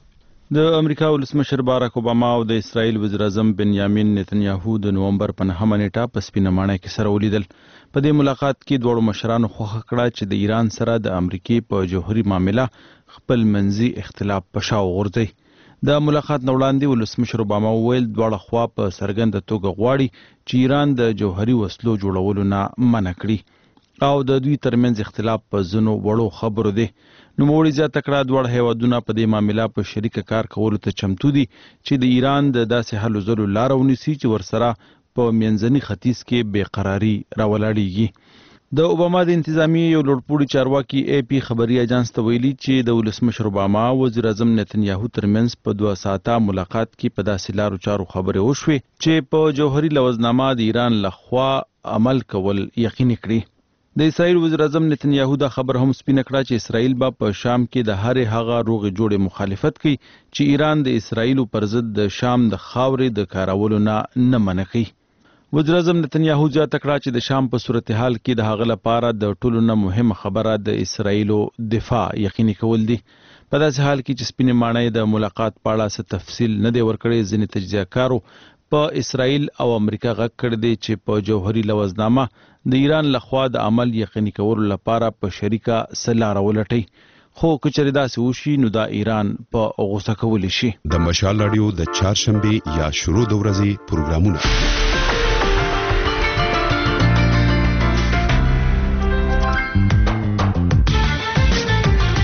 د امریکا ولسمشر باراک اوباما او د اسرائیل وزیر اعظم بنیامین نتنیاهو د نومبر په 9 نیټه په سپینه ماڼۍ کې سره ولیدل. په دې ملاقات کې دوړو مشرانو خوښه کړه چې د ایران سره د امریکای په جوهري معاملې خپل منځي اختلاف په شا وغورځي. د ملاقات نه وړاندې ولسمشر اوباما وویل دواړه خوا په څرګنده توګه غواړي چې ایران د جوهري وسلو جوړولو نه منع کړي او د دوی ترمنځ اختلاف په ځینو وړو خبرو دی. نوموړي زیاته کړه دواړه هیوادونه په دې معاملې په شریکه کار کولو ته چمتو دي چې د ایران د داسې هلو ځلو لاره ونیسي چې ورسره په منځني ختیځ کې بېقراري راولاړیږي. د اوباما د انتظامی یو لوړپوړي چارواکي اے پی خبري اجانس ته ویلي چې د ولسمشر اوباما وزیر اعظم نتنیاهو ترمنځ په 2 ساعته ملاقات کې په داسې لارو چارو خبرې وشوې چې په جوهري لوزنامه د ایران لخوا عمل کول یقیني کړي. د اسرائیل وزیر اعظم نتنیاهو دا خبر هم سپینه کړه چې اسرائیل به په شام کې د هرې هغه روغې جوړې مخالفت کوي چې ایران د اسرائیل پر ضد د شام د خاورې د کارولو نه منع کوي. وزیر اعظم نتنیاهو زیاته کړه چې د شام په صورتحال کې د هغه لپاره د ټولو نه مهمه خبره د اسرائیلو دفاع یقیني کول دي. په داسې حال کې چې سپینې ماڼۍ د ملاقات په اړه څه تفصیل نه دی ورکړی، ځینې تجزیهکارو په اسرائیل او امریکا غږ کړی دی چې په جوهري لوزنامه د ایران لخوا د عمل یقیني کولو لپاره په شریکه څه لاره ولټي، خو که چېرې داسې وشي نو دا ایران په غوسه کولی شي. د مشال راډیو د چهارشنبې یا شروع د ورځې پروګرامونه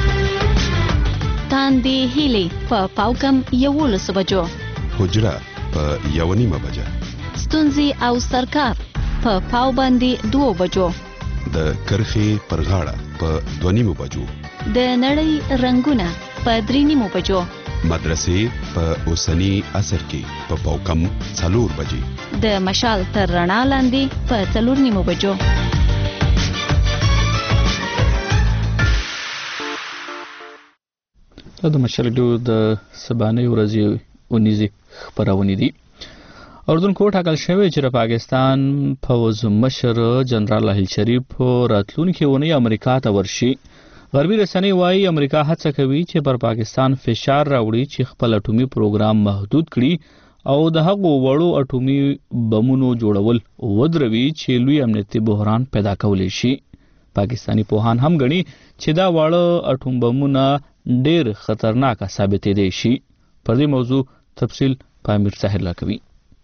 تاندې هیلې په پاوکم 11 بجو، حجره په 1:30 بجه. ستونزې او سرکار په پاو باندې 2 بجو. د کرخې پر غاړه په 2:30 بجو. د نړۍ رنگونه په 3:30 بجو. مدرسې په اوسنی عصر کې په پاوکم 4 بجې. د مشال تر رڼا لاندې په 4:30 بجو. دا د مشال ډیو د سبانې ورځې ونیزي خبرونه دي. اردن کوټ ټاکل شوی چې د پاکستان پوځ مشر جنرال راحیل شریف راتلونکي ونی امریکا ته ورشي. غربي رسنۍ وايي امریکا هڅه کوي چې پر پاکستان فشار راوړي چې خپل اټومي پروګرام محدود کړي او د هغو وړو اټومي بمونو جوړول ودروي چې لوی امنیتي بحران پیدا کولی شي. پاکستانی پوهان هم غني چې دا واړه اټوم بمونه ډېر خطرناک ثابتېدای شي. پر دې موضوع تفصیل پامیر طاهر لا کوي.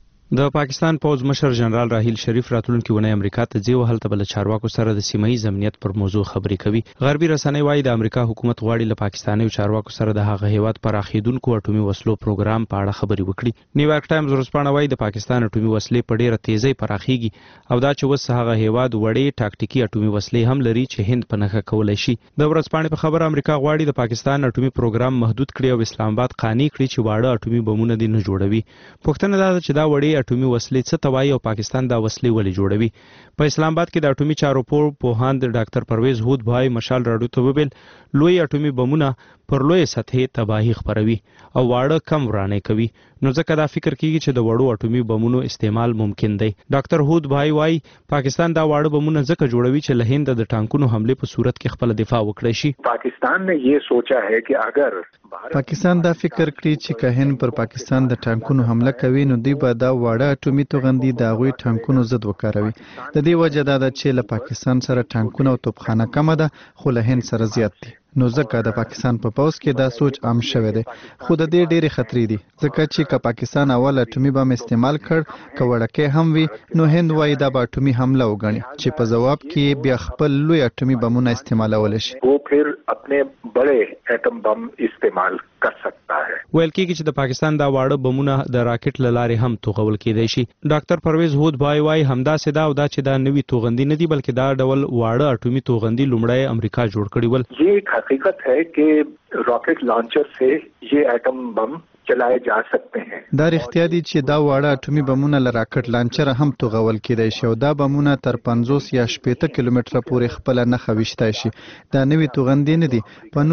د پاکستان پوځ مشر جنرال راحیل شریف راتلونکي ونی امریکا ته ځي او هلته بل چارواکو سره د سیمه‌ایز امنیت پر موضوع خبرې کوي. غربي رسنۍ وايي د امریکا حکومت غواړي له پاکستاني چارواکو سره د هغه هیواد پر اخیدونکو اټومي وسلو پروګرام په اړه خبرې وکړي. نیویارک ټایمز ورځپاڼه وايي د پاکستان اټومي وسلې په ډیره تیزی پراخیږي او دا چې وس هغه هیواد وړې ټاکټیکي اټومي وسلې هم لري چې هند په نخښه کولای شي. د ورځپاڼې په خبر امریکا غواړي د پاکستان اټومي پروګرام محدود کړي او اسلام آباد قانع کړي چې واړه اټومي بمونه دې نه جوړوي. پوښتنه دا ده چې دا وړې اټومي وسلې توای او پاکستان دا وسلې ولې جوړوي. په اسلام آباد کې د اټومي چارو پوهاند ډاکټر پرویز هود بھائی مشال راډیو ته ویل لوی اټومي بمونه پر لوی سطحې تباہي خپروي او واړه کم ورانه کوي. نو ځکه دا فکر کیږي چې د وړو اټومي بمونو استعمال ممکن دی. ډاکټر هود بھائی وايي پاکستان دا واړه بمونه ځکه جوړوي چې له هند د ټانکونو حمله په صورت کې خپل دفاع وکړي شي. پاکستان نے یہ سوچا ہے کہ اگر پاکستان دا فکر کړی چې که هند پر پاکستان د ټانکونو حمله کوي نو دوی به دا واړه اټومي توغندي د هغوی ټانکونو ضد وکاروي. د دې وجه دا ده چې له پاکستان سره ټانکونه او توپخانه کمه ده خو له هند سره زیات دي. نو ځکه د پاکستان په پوځ کې دا سوچ عام شوی دی. خو د دې ډېرې خطرې دي ځکه چې که پاکستان اول اټومي بم استعمال کړ که وړکې هم وي نو هند وایي دا به اټومي حمله وګڼي چې په ځواب کې بیا خپل لوی اټومي بمونه استعمالولی شي. وہ پھر اپنے بڑے ایٹم بم استعمال کر سکتا ہے. ویل کېږي چې د پاکستان دا واړه بمونه د راکټ له لارې هم توغول کېدای شي. ډاکټر پرویز هود بھائی وايي همداسې دا او دا چې دا نوي توغندي نه دي بلکې دا ډول واړه اټومي توغندي لومړی امریکا جوړ کړي ول. یہ ایک حقیقت ہے کہ راکٹ لانچر سے یہ ایٹم بم چلائے جا سکتے ہیں. دا رښتیا دي چې دا واړه اټومي بمونه له راکټ لانچر هم توغول کېدای شي او دا بمونه تر 50 یا 60 کیلومتره پورې خپل نښه ویشتای شي. دا نوي توغندي نه دي. په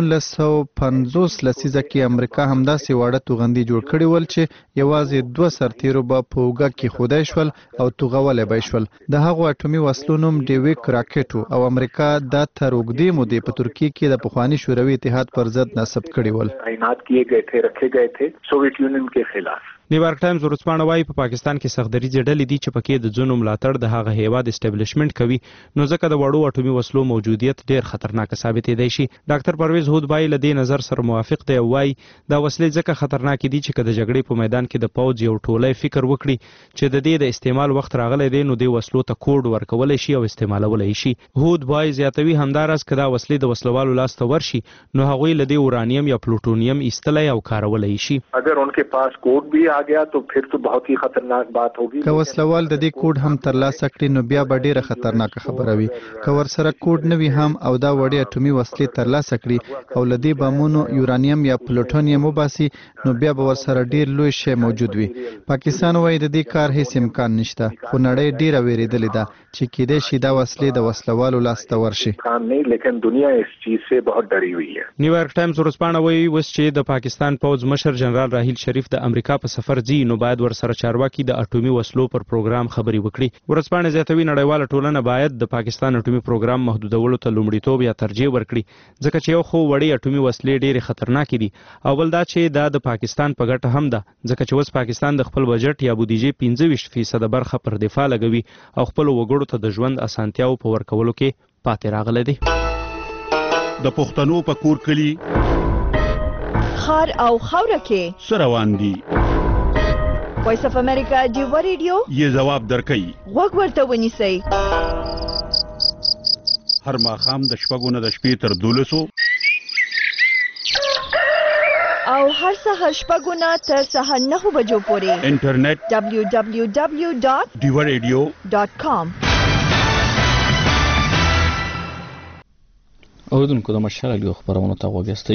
1950 لسیزه کې امریکا همداسې واړه توغندي جوړ کړي ول چې یوازې 2 سرتیرو به په اوږه کې خودای شول او توغولای به شول. د هغو اټومي وسلو نوم ډیویک راکټ او امریکا دا تر اوږدې مودې په ترکیه کې د پخواني شوروي اتحاد پر ضد نصب کړي ول. تعینات کیے گئے تھے رکھے گئے تھے سوویت یونین کے خلاف. نیویارک ټایمز ورځپاڼه وايي په پاکستان کې سختدریځې ډلې دي چې پکې د ځینو ملاتړ د هغه هیواد اسټابلیشمنت کوي نو ځکه د وړو اټومي وسلو موجودیت ډېر خطرناک ثابتېدای شي. ډاکټر پرویز هود بھائی له دې نظر سره موافق دی او وايي دا وسلې ځکه خطرناک دي چې د جګړې په میدان کې د پوځ یو ټولۍ فکر وکړي چې د دې د استعمال وخت راغلی دی نو د وسلو ته کوډ ورکولی شي او استعمالولی شي. هود بھائی زیاتوي همداراز که دا وسلې د وسلوالو لاس ته ورشي نو هغوی له دې اورانیم یا پلوټونیم ایستلی او کارولی شي. اگر ان کے پاس کوڈ بھی آ گیا تو پھر بہت ہی خطرناک بات ہوگی. که وسلوال د دې کوډ هم ترلاسه کړي نو بیا به ډیره خطرناکه خبره وي. که ورسره کوډ نه وي هم او دا وړې اټومي وسلې ترلاسه کړي او له دې بمونو یورانیم یا پلوټونیم وباسي نو بیا به ورسره ډیر لوی شی موجود وي. پاکستان وایي د دې کار هیڅ امکان نشته خو نړۍ ډیره ویریدلې ده چې کېدای شي دا وسلې د وسلوالو لاس ته ورشي. لیکن دنیا اس چیز سے بہت ډری ہوئی ہے. نیویارک ټایمز ورځپاڼه وايي اوس چې د پاکستان پوځ مشر جنرال راحیل شریف د امریکا په سفر ځي نو باید ورسره چارواکي د اټومي وسلو پر پروګرام خبرې وکړي. ورځپاڼه زیاتوي نړیواله ټولنه باید د پاکستان اټومي پروګرام محدودولو ته لومړیتوب یا ترجیح ورکړي ځکه چې یو خو وړې اټومي وسلې ډېرې خطرناکې دي او بل دا چې دا د پاکستان په ګټه هم ده ځکه چې اوس پاکستان د خپل بجټ یا بودیجې 25% برخه پر دفاع لګوي او خپل وګړو ته د ژوند اسانتیاو په ورکولو کې پاتې راغلی دی. د پښتنو په کور کلي خار او خاوره کې سروان دي. وایس اف امریکا ډیو ریډیو یې جواب درکوي. غوږ ورته ونیسئ. هر ماښام د 6 نه د شپې تر 12 او هر سهار شپږو نه تر سهار 9 بجو پورې انټرنیټ www.divaradio.com. اوردونکو د مشال علی خبرونه ته وګورئ.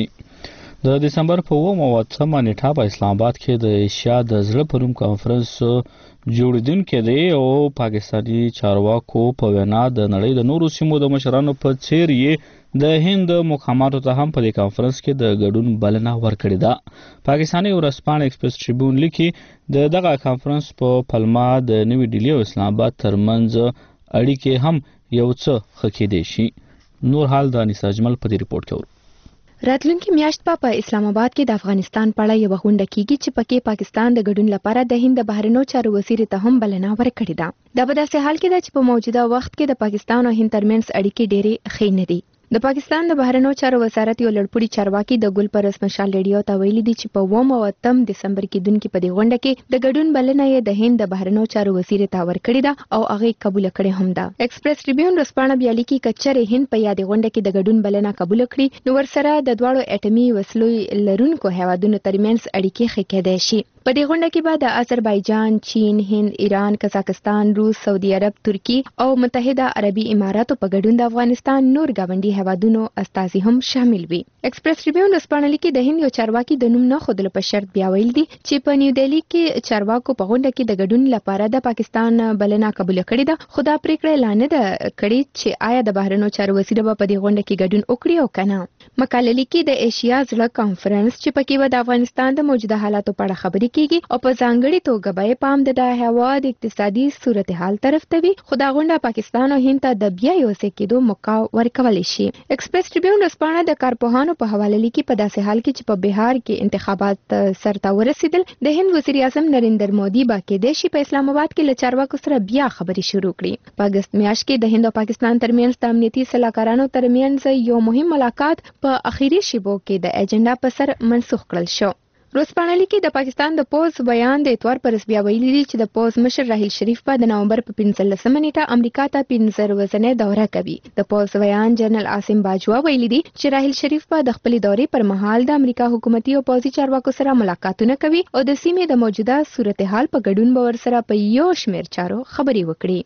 د دسمبر په 8 نیټه په اسلام آباد کې د ایشیا د زړه پروم کانفرنس جوړیدونکو دی او پاکستانی چارواکو په وینا د نړۍ د نورو سیمو د مشرانو په څیر یې د هند مقاماتو ته هم په دې کانفرنس کې د ګډون بلنه ورکړې ده. پاکستاني ورځپاڼه ایکسپریس ټریبیون لیکي دغه کانفرنس په پلما د نوې ډیلی او اسلام آباد ترمنځ اړیکې هم یو څه ښه کېدای شي. نور حال د انیس اجمل په دې ریپورت کې راتلونکي میاشت په اسلام آباد کې د افغانستان په اړه یو غونډه کیږي چې پکې پاکستان د ګډون لپاره د هند د بهرنیو چارو وزیر ته هم بلنه ورکړې ده. دا په داسې حال کې ده چې په موجوده وخت کې د پاکستان او هند ترمنځ اړیکې ډېرې ښې نه دي. د پاکستان د بهرنیو چارو وزارت یو لړپوړي چارواکي د ګل پرس مشال ریډیو ته ویلي دي چې په 8 دسمبر کې دونکو په دې غونډه کې د ګډون بلنه یې د هند د بهرنیو چارو وزیر ته ورکړې ده او هغه قبول کړې هم ده. ایکسپریس ټریبیون ورځپاڼه بیا لیکي کچره هند په یاد غونډه کې د ګډون بلنه قبول کړي نو ورسره د دواړو اټومي وسلو لرونکو هیوادونو ترمنځ اړیکې ښې کېدای شي. په دې غونډه کې به د آذربایجان، چین، هند، ایران، قزاقستان، روس، سعودي عرب، ترکی او متحده عربي اماراتو په ګډون د افغانستان نور گاونډي هیوادونو استازي هم شامل وي. ایکسپریس ټریبیون ورځپاڼه لیکي د هند یو چارواکي د نوم نه ښودلو په شرط بیا ویل دي چې په نیو دهلی کې چارواکو په غونډه کې د ګډون لپاره د پاکستان بلنه قبول کړې ده، خو دا پریکړه اعلان نه کړې چې آیا د بهرنیو چارو وزیر به په دې غونډه کې ګډون وکړي او کنه. مقاله لیکي د ایشیا زړه کانفرنس چې پکې و د افغانستان د موجوده حالاتو په اړه خبرې کیږي او په ځانګړي توګه به پام د هیواد اقتصادي صورتحال طرف ته وي، خو دا غونډه پاکستان او هند ته د بیا یو ځای کېدو موقع ورکولی شي. ایکسپریس ټریبیون ورځپاڼه د کارپوهانو په حواله لیکي په داسې حال کې چې په بهار کې انتخابات سرته ورسېدل د هند وزیر اعظم نریندر مودي به کېدای شي په اسلام آباد کې له چارواکو سره بیا خبرې شروع کړي. په اګست میاشت کې د هند او پاکستان ترمنځ د امنیتي سلاکارانو ترمنځ یو مهم ملاقات په اخیری شیبو کې د اجنډا په سر منسوخ کړل شو. ورځپاڼه لیکي د پاکستان د پوز بیان د اتوار پر بیا ویلي دي چې د پوز مشر راحیل شریف په د نومبر په 15 نیټه امریکا ته 15 ورځې دوره کوي. د پوز بیان جنرال عاصم باجوا ویلي دي چې راحیل شریف په د خپل دورې پر مهال د امریکا حکومتي او پوزي چارواکو سره ملاقاتونه کوي او د سیمې د موجوده صورتحال په ګډون باور سره په یو شمېر چارو خبرې وکړي.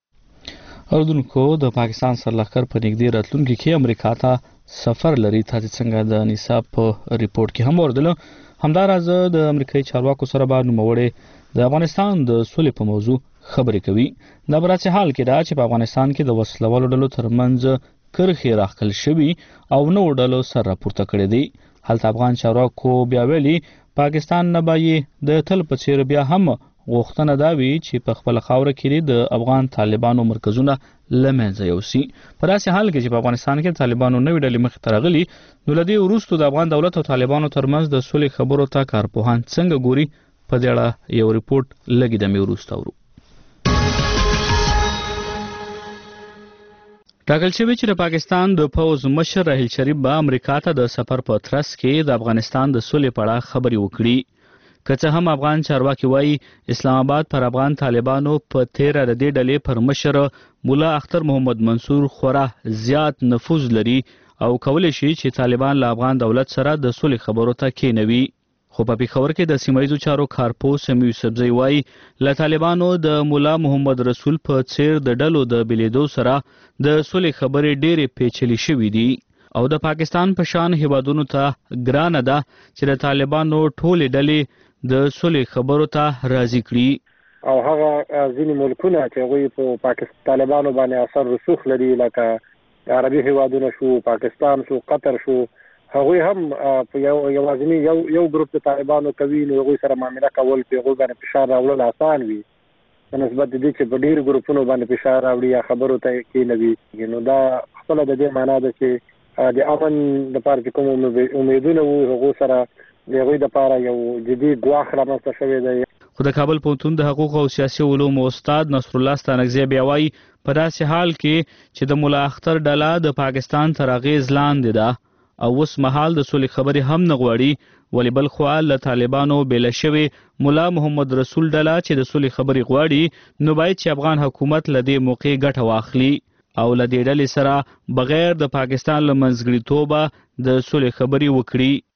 اردوونکو د پاکستان سرلښکر په نږدې راتلونکي کې امریکا ته سفر لري. تاسو څنګه د نصاب په ریپورت کې هم وردل. همداراز د امریکایي چارواکو سره به نوموړي د افغانستان د سولې په موضوع خبرې کوي. دا براسي حال کې دا چې په افغانستان کې د وسلوالو ډلو ترمنځ کرخې راخل شوي او نو ډلو سر راپورته کړي دي. هلته افغان چارواکو بیا ویلي پاکستان نه به د تل په څیر بیا هم غوښتنه دا وي چې په خپل خاوره کې د افغان طالبانو مرکزونه لمنځه یوسي. په داسې حال کې چې په افغانستان کې طالبانو نوې ډلې مخې ته راغلي نو له دې وروسته د افغان دولت او طالبانو ترمنځ د سولې خبرو ته کارپوهان څنګه ګوري په دې اړه یو ریپورت لږ دمې وروسته ورو. ټاکل شوی چې د پاکستان د پوز مشر راحیل شریف به امریکا ته د سفر په ترڅ کې د افغانستان د سولې په اړه خبرې وکړي. که څه هم افغان چارواکي وایي اسلام آباد پر افغان طالبانو په تیره د دې ډلې پر مشر مولا اختر محمد منصور خورا زیات نفوذ لري او کولی شي چې طالبان له افغان دولت سره د سولې خبرو ته کېنوي. خو په پیښور کې د سیمایي چارو کارپو سمیع یوسفزئی وایي له طالبانو د مولا محمد رسول په څیر د ډلو د بلیدو سره د سولې خبرې ډېرې پیچلې شوې دي او د پاکستان په شان هیوادونو ته ګرانه ده چې د طالبانو ټولې ډلې د سولې خبرو ته راضي کړي. او هغه ځینې ملکونه چې هغوی په پاکستان طالبانو باندې اثر رسوخ لري لکه عربي هیوادونه شو، پاکستان شو، قطر شو، هغوی هم په یوازینی یو ګروپ د طالبانو کوي نو هغوی سره معامله کول په هغوی باندې فشار راوړل آسان وي په نسبت د دې چې په ډېرو ګروپونو باندې فشار راوړي یا خبرو ته کېنوي. نو دا خپله د دې معنا ده چې د امن لپاره چې کوم امیدونه وو هغو سره د هغوی دپاره یو جدي ګواښ رامنځته شوی دی. خو د کابل پوهنتون د حقوق او سیاسي علومو استاد نصر الله ستانکزی بیا وایي په داسې حال کې چې د مولا اختر ډله د پاکستان تر اغېز لاندې ده او اوس مهال د سولې خبرې هم نه غواړي، ولې بل خوا له طالبانو بېله شوې مولا محمد رسول ډله چې د سولې خبرې غواړي نو باید چې افغان حکومت له دې موقع ګټه واخلي او له دې ډلې سره بغیر د پاکستان له منځګړیتوبه د سولې خبرې وکړي.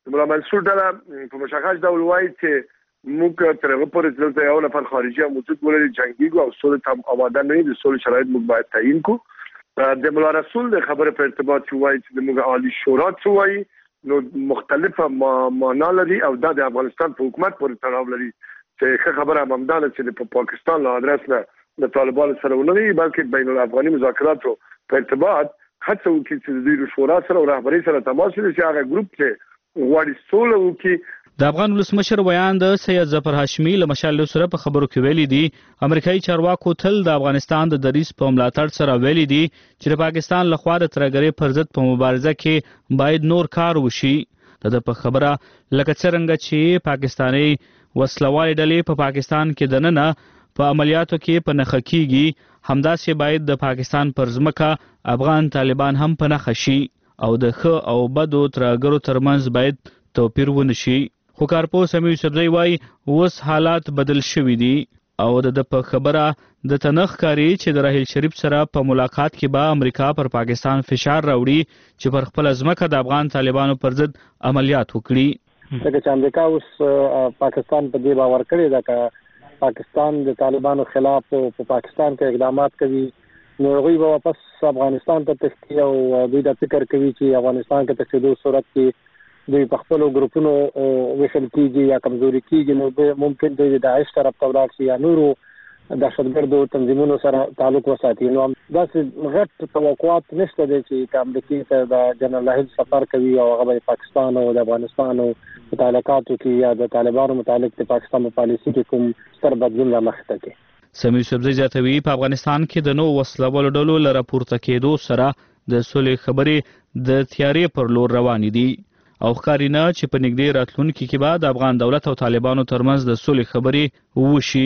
مولا منصور ډله په مشخص ډول وایي چې موږ تر هغه پورې دلته یو نفر خارجي موجود ولري جنگیږو او سولې ته آماده نه یو د سولې شرایط موږ باید تعیین کړو. د مولا رسول د خبره په ارتباط کې وایي چې موږ عالی شورا څه وایي نو مختلفه معنا لري او د افغانستان په حکومت پورې تړاو لري چې خبره همدانه چې په پاکستان له ادرس نه د طالبانو سره ونه وي بلکې بین الافغاني مذاکراتو په ارتباط هڅه وکړي چې د دوی شورا سره او رهبري سره تماس ونیسي چې هغه ګروپ چې غواړي سوله وکړي. د افغان ولسمشر ویان د سید ظفر هاشمي له مشال سره په خبرو کې ویلي دي امریکایي چارواکو تل د افغانستان د دریځ په ملاتړ سره ویلي دي چې د پاکستان لخوا د ترهګرۍ پر ضد په مبارزه کې باید نور کار وشي. د په خبره لکه څنګه چې پاکستاني وسلوالې ډلې په پاکستان کې دننه په عملیاتو کې په نخښه کیږي همداسې باید د پاکستان پر ځمکه افغان طالبان هم په نخښه شي او د ښه او بدو ترهګرو ترمنځ باید توپیر ونشي. خو کارپوه سمیع یوسفزی وایي اوس حالات بدل شوي دي او د په خبره د تنخ کاری چې د راهیل شریف سره په ملاقات کې به امریکا پر پاکستان فشار راوړي چې پر خپل ځمکه د افغان طالبانو پر ضد عملیات وکړي. ځکه چې امریکا اوس پاکستان په دې باور کړی ده چې پاکستان د طالبانو خلاف په پاکستان کې اقدامات کوي نو هغوی به واپس افغانستان ته تښتي او دوی دا فکر کوي چې افغانستان کې تښتېدو صورت کې دوی په خپلو ګروپونو ویشل کېږي یا کمزوري کېږي نو ممکن دوی د داعش طرف ته ولاړ شي یا نورو دهشتګردو تنظیمونو سره تعلق وساتي. نو داسې غټ توقعات نشته دی چې امریکا ته د جنرال هیل سفر کوي او هغه به پاکستان او د افغانستان متعلقاتو کې یا د طالبانو متعلق د پاکستان په پالیسي کې کوم ستر بدلون رامخته کوي. سمیع یوسفزی زیاتوي په افغانستان کې د نو وسلوالو ډلو له راپورته کېدو سره د سولې خبرې د تیارې پر لور روانې دي او ښکاري نه چې په نږدې راتلونکي کې به د افغان دولت او طالبانو ترمنځ د سولې خبرې وشي.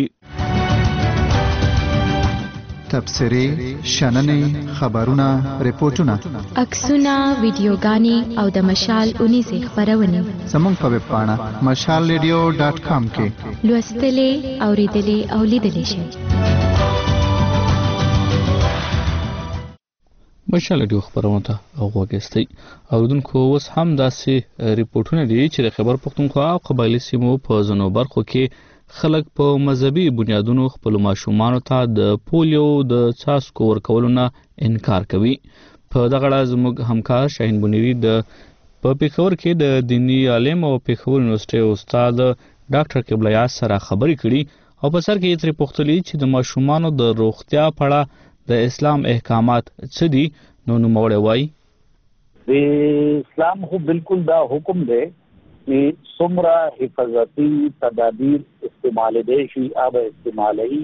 تبصرې، شننې، خبرونه، ریپورتونه، عکسونه، ویډیوګانې او د مشال اونیزې خپرونې زموږ په ویب پاڼه mashalradio.com کې لوستلې، اوریدلې او لیدلې شئ. مشال ډیو خبرونه ته وګورئ. اوردونکو اوس هم داسې ریپورتونه دي چې د خبر پښتونخوا او قبایلی سیمو په ځینو برخو کې خلک په مذهبي بنیادونو خپل ماشومان ته د پولیو د څاڅکو ورکولو نه انکار کوي. په دغه اړه زموږ همکار شاهین بنيري د په پېښور کې د دینی عالم او پېښور یونیورسيټي استاد ډاکټر قبله سره خبرې کړي او په سر کې یې ترې پوښتلي چې د ماشومانو د روغتیا په اړه د اسلام احکامات څه دي. نو نوموړی وایي د اسلام خو بالکل دا حکم دی چې څومره حفاظتي تدابیر استعمالېدی شي هغه استعمالوي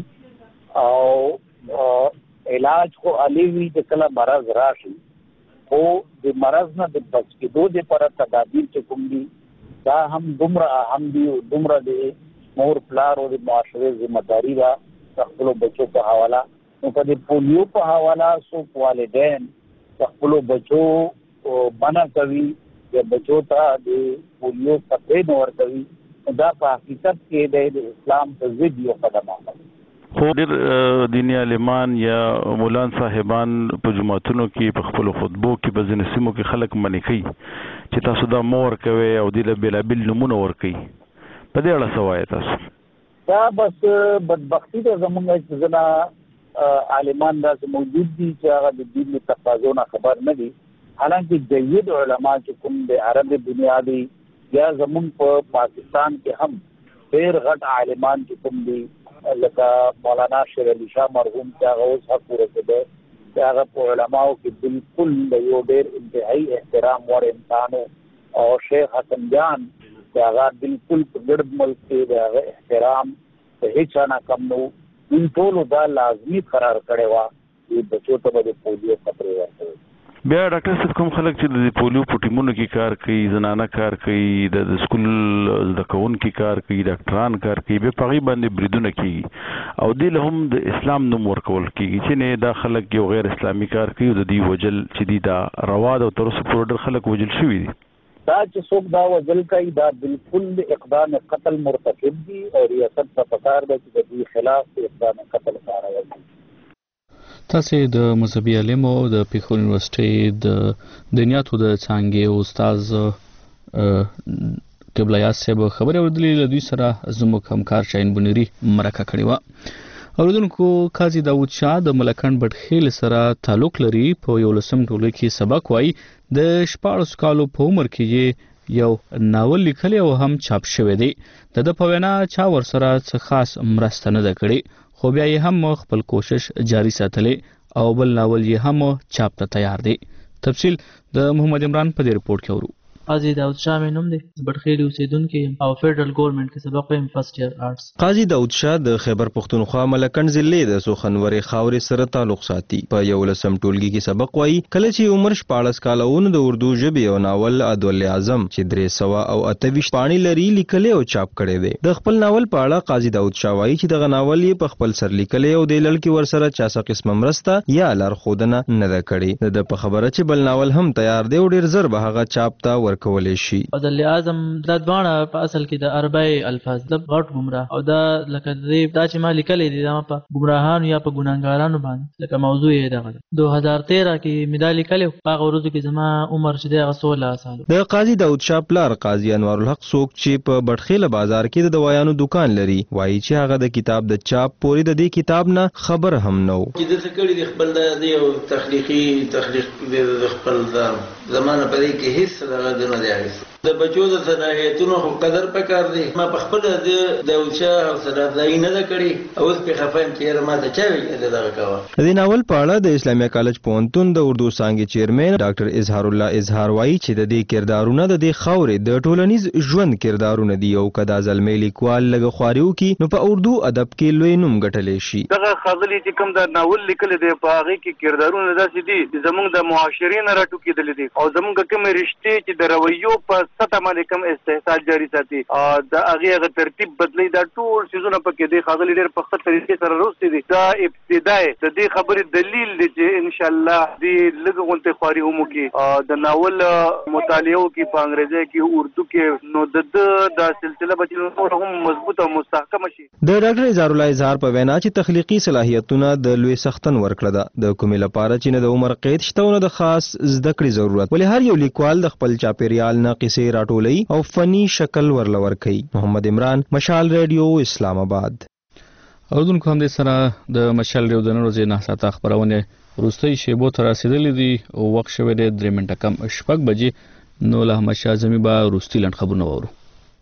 او علاج خو علیوي د کله مرض راشي خو د مرض نه د بچ کېدو دپاره تدابیر چې کوم دي دا هم دومره اهم دي او دومره د مور پلار او د معاشرې ذمهداري ده د خپلو بچو په حواله. نو په د پولیو په حواله څوک والدین د خپلو بچو منع کوي یا بچو ته د پولیو تپې نه ورکوي نو دا په حقیقت کې د اسلام په ضد یو قدم دی. خو ډېر دیني عالمان یا مولان صاحبان په جماعتونو کې په خپلو خطبو کې په ځینو سیمو کې خلک منع کوي چې تاسو دا مه ورکوئ او دې له بېلابېل نومونه ورکوي. په دې اړه څه وایئ تاسو؟ دا بس بدبختي ده زموږ چې ځینې عالمان داسې موجود دي چې هغه د دین له تقاضو نه خبر نه دي. حالانکه جید علما چې کوم د عرب دنیا دي یا زموږ په پاکستان کې هم ډېر غټ عالمان چې کوم دي لکه مولانا شیر علي شاه مرحوم چې هغه اوس حق ورسېده چې هغه په علماو کې بالکل د یو ډېر انتهایي احترام وړ انسان او شیخ حسن جان چې هغه بالکل په ګرد ملک کې د هغه احترام د هیچا نه کم نه ان ټولو دا لازمي قرار کړی وه چې بچو ته به د پولیو خبرې ورکوي. بیا ډاکټر صاحب کوم خلک چې د پولیو په ټیمونو کې کار کوي، زنانه کار کوي، د سکول زده کوونکي کار کوي، ډاکټران کار کوي، بیا په هغې باندې بریدونه کېږي او دې له هم د اسلام نوم ورکول کېږي چې نه دا خلک یو غیر اسلامي کار کوي او د دوی وجل چې دي دا روا ده او تر اوسه پورې ډېر خلک وجل شوي دي. دا چې څوک دا وجل کوي دا بالکل د اقدام قتل مرتکب دي او ریاست ته پکار ده چې د دوی خلاف اقدام قتل کاروي. تاسو د مذهبي عالم او د پېښور یونیورسيټي د دنیاتو د څانګې استاد قبلیات صاحب خبرې وردلې له دوی سره زموږ همکار شاهین بنيري مرکه کړې و. اوریدونکو قاضي داود شاه د ملکان بټخیل سره تعلق لري. په 11 ټولګي کې سبق وایي. د 14 کالو په عمر کې یو ناول لیکلی او هم چاپ شوی دی. د په وینا چا ورسره څه خاص مرسته نه ده کړې، خو بیا یې هم خپل کوشش جاری ساتلی او بل ناول یې هم چاپ ته تیار دی. تفصیل د محمد عمران په دې رپورت کې اورو. قاضي داود شاه مې نوم دی، بټخیل اوسیدونکی یم او فیډرل ګورنمنت کې سبق وایم فرست ایئر آرټس. قاضي داود شاه د خیبر پختونخوا ملکن ضلع د سوخنورې خاورې سره تعلق ساتي. په 11 ټولګي کې سبق وایي. کله چې عمر 14 کاله و د اردو ژبې او ناول عدول اعظم چې 328 پاڼې لري لیکلی او چاپ کړی دی. د خپل ناول په اړه قاضي داود شاه وایي چې دغه ناول یې په خپل سر لیکلی او د لړ کې ورسره چا څه قسمه مرسته یا لارښودنه نه ده کړې. د په خبره چې بل ناول هم تیار دی او ډیر زر به هغه چاپ ته ورکولی شي. عدل اعظم دا دواړه په اصل کې د عربی الفاظ د غټ ګمراه او دا لکه دا چې ما لیکلې دي دا په ګمراهانو یا په ګناګارانو باندې لکه موضوع یې دغه 2013 کې مې دا لیکلې. هغه ورځو کې زما عمر چې دی 16 سال. د قاضي داود شاه پلار قاضي انوار الحق څوک چې په بټخیل بازار کې د دوايانو دکان لري وایي چې هغه د کتاب د چاپ پورې د دې کتاب نه خبر هم نه و. چې د څکړې د خپل د یو تخلیقي د خپل زمانه په دې کې هیڅ دغه نه دی. د بچو د صلاحیتونو خو قدر پکار دی. ما په خپل د داود شاه او صلاحي نه ده کړې او اوس په خفایم کې ما ته چا ویل دغه کاوه. د دې ناول په اړه د اسلامي کالج پوهنتون د اردو څانګې چیرمن ډاکټر اظهار الله اظهار وایي چې د دې کردارونه د دې خاورې د ټولنیز ژوند کردارونه دي او کدا زلمی لیکوال لږ خواریو کې نو په اردو ادب کې لوی نوم ګټلی شي. دغه خاغلی چې کوم د ناول لیکل دی په هغه کې کردارونه داسې دي چې زموږ د معاشرین راټوکېدل دي او زموږ کوم رشتې چې د رویو په سطح باندې کوم استحصال جاری ساتي د هغه ترتیب بدلی. دا ټول سيزونه پکې دي خاغلی ډېر په خپل طریقې سره روستي دي. دا ابتدای د دې خبرې دلیل دی چې ان شاء الله دې لږ غونته خواري هم کې د ناول مطالعه کې په انګریزي کې اردو کې نو د سلسله به هم مضبوط او مستحکم شي. د ډاکټر اظهار الله اظهار په وینا چې تخلیقي صلاحیتونه د لوی سختن ورکړه ده د کومې لپاره چې نه د عمر قید شته نه د خاص زده کړې ضرورت ولې هر یو لیکوال د خپل چاپیریال نه قصې راټولوي او فني شکل ورلور کوي. محمد عمران، مشال ریډیو، اسلام آباد. اوردونکو هم دې سره د مشال ریډیو د نن ورځې 9 ساعته خبرونه وروستۍ شیبو ته رسیدلې دي او وخت شوی دی 3 منټه کم 6 بجې. نو له احمد شاه زمي به وروستي لنډ خبرونه وورو.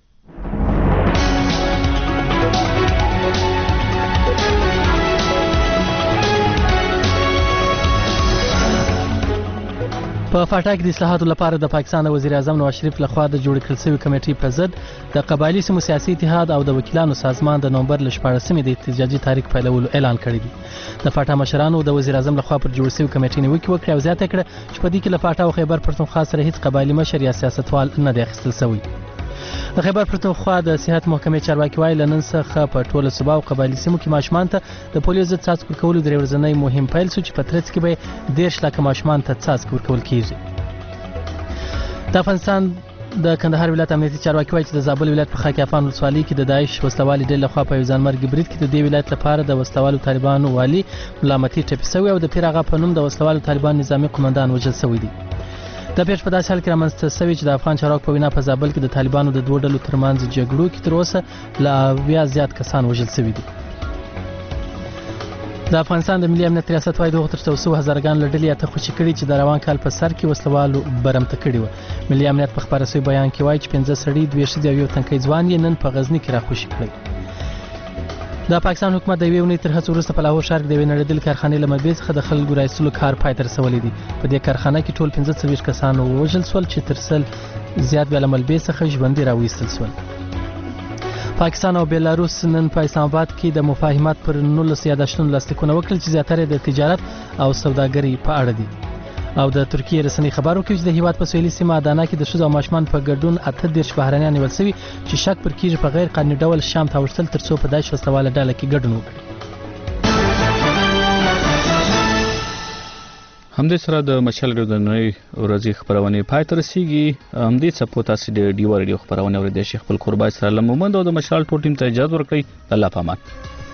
په فاټا کې د اصلاحاتو لپاره د پاکستان وزیر اعظم نواز شریف لخوا د جوړ کړل شوی کمیټې په ضد د قبایلی سیمو سیاسي اتحاد او د وکیلانو سازمان د نومبر ل 14 د احتجاجي تاریخ پیلولو اعلان کړی دی. د فاټا مشرانو د وزیر اعظم لخوا پر جوړ شوی کمیټې نیوکه وکړه او زیاته کړه چې په دې کې له فاټا او خیبر پښتونخوا سره هیڅ قبایلی مشر یا سیاستوال نه دی اخیستل شوی. د خیبر پښتونخوا د صحت محکمې چارواکي وایي لنن څخه په ټوله صوبا او قبایلی سیمو کې ماشومان ته د پولیو ضد څاڅکي ورکولو درې ورځنی مهم پیل شو چې په ترڅ کې به 10 لک ماشومان ته څاڅکي ورکول کیږي. د افغانستان د کندهار ولایت امنیتي چارواکي وایي چې د زابل ولایت په خاک افغان ولسوالۍ کې د داعش وسلوالي ډلې لخوا په یو ځانمرګي برید کې د دې ولایت لپاره د وسلوالو طالبانو والي ملامتي ټپي شوی او د پیر هغه په نوم د وسلوالو طالبان نظامی قومندان وژل شوی دی. د پیښ په داسې حال کې رامنځته شوی چې د افغان چارواکو په وینا په زابل کې د طالبانو د دوه ډلو ترمنځ جګړو کې تر اوسه لا 10 زیات کسان وژل شوي دي. د افغانستان د ملي امنیت ریاست وايي دغه تر 200,000 لړلې اته خوشي کړي چې د روان کال په سر کې وسلوالو برمته کړي و. ملي امنیت په خبره سوی بیان کې وایي چې 15 سړي 2 ښځې او یو تنکي ځوان یې نن په غزنی کې راخوشي کړي. د پاکستان حکومت د یوې ونې تر هڅو وروسته په لاهور ښار کې د یوې نړیدلې کارخانې له منبع څخه د خلکو رایستلو کار پای ته رسولی دی. په دې کارخانه کې ټول 15 کسان ووژل شول چې تر 100 زیات بیا له ملبې څخه ژوندي راویستل شول. پاکستان او بیلاروس نن په اسلام آباد کې د مفاهمات پر 19 یادښتونو لاسلیکونه وکړل چې زیاتره د تجارت او سوداګرۍ په اړه دي. او د ترکیه رسنۍ خبرو کې چې د هیواد په سویلي سیمه ادانا کې د ښځو او ماشومان په ګډون 18 بهرنیان نیول شوي چې شک پر کیږي په غیر قانوني ډول شام ته وشتل ترڅو په داعش وسلواله ډله کې ګډون وکړي. همدې سره د مشال ریډیو د نړۍ ورځې خبرونه پای ته رسیږي. همدې څخه تاسو د ډیو ریډیو خبرونه ورته شیخ خپل قربای سره لمومند او د مشال ټول ټیم ته اجازه ورکړئ. الله پامان.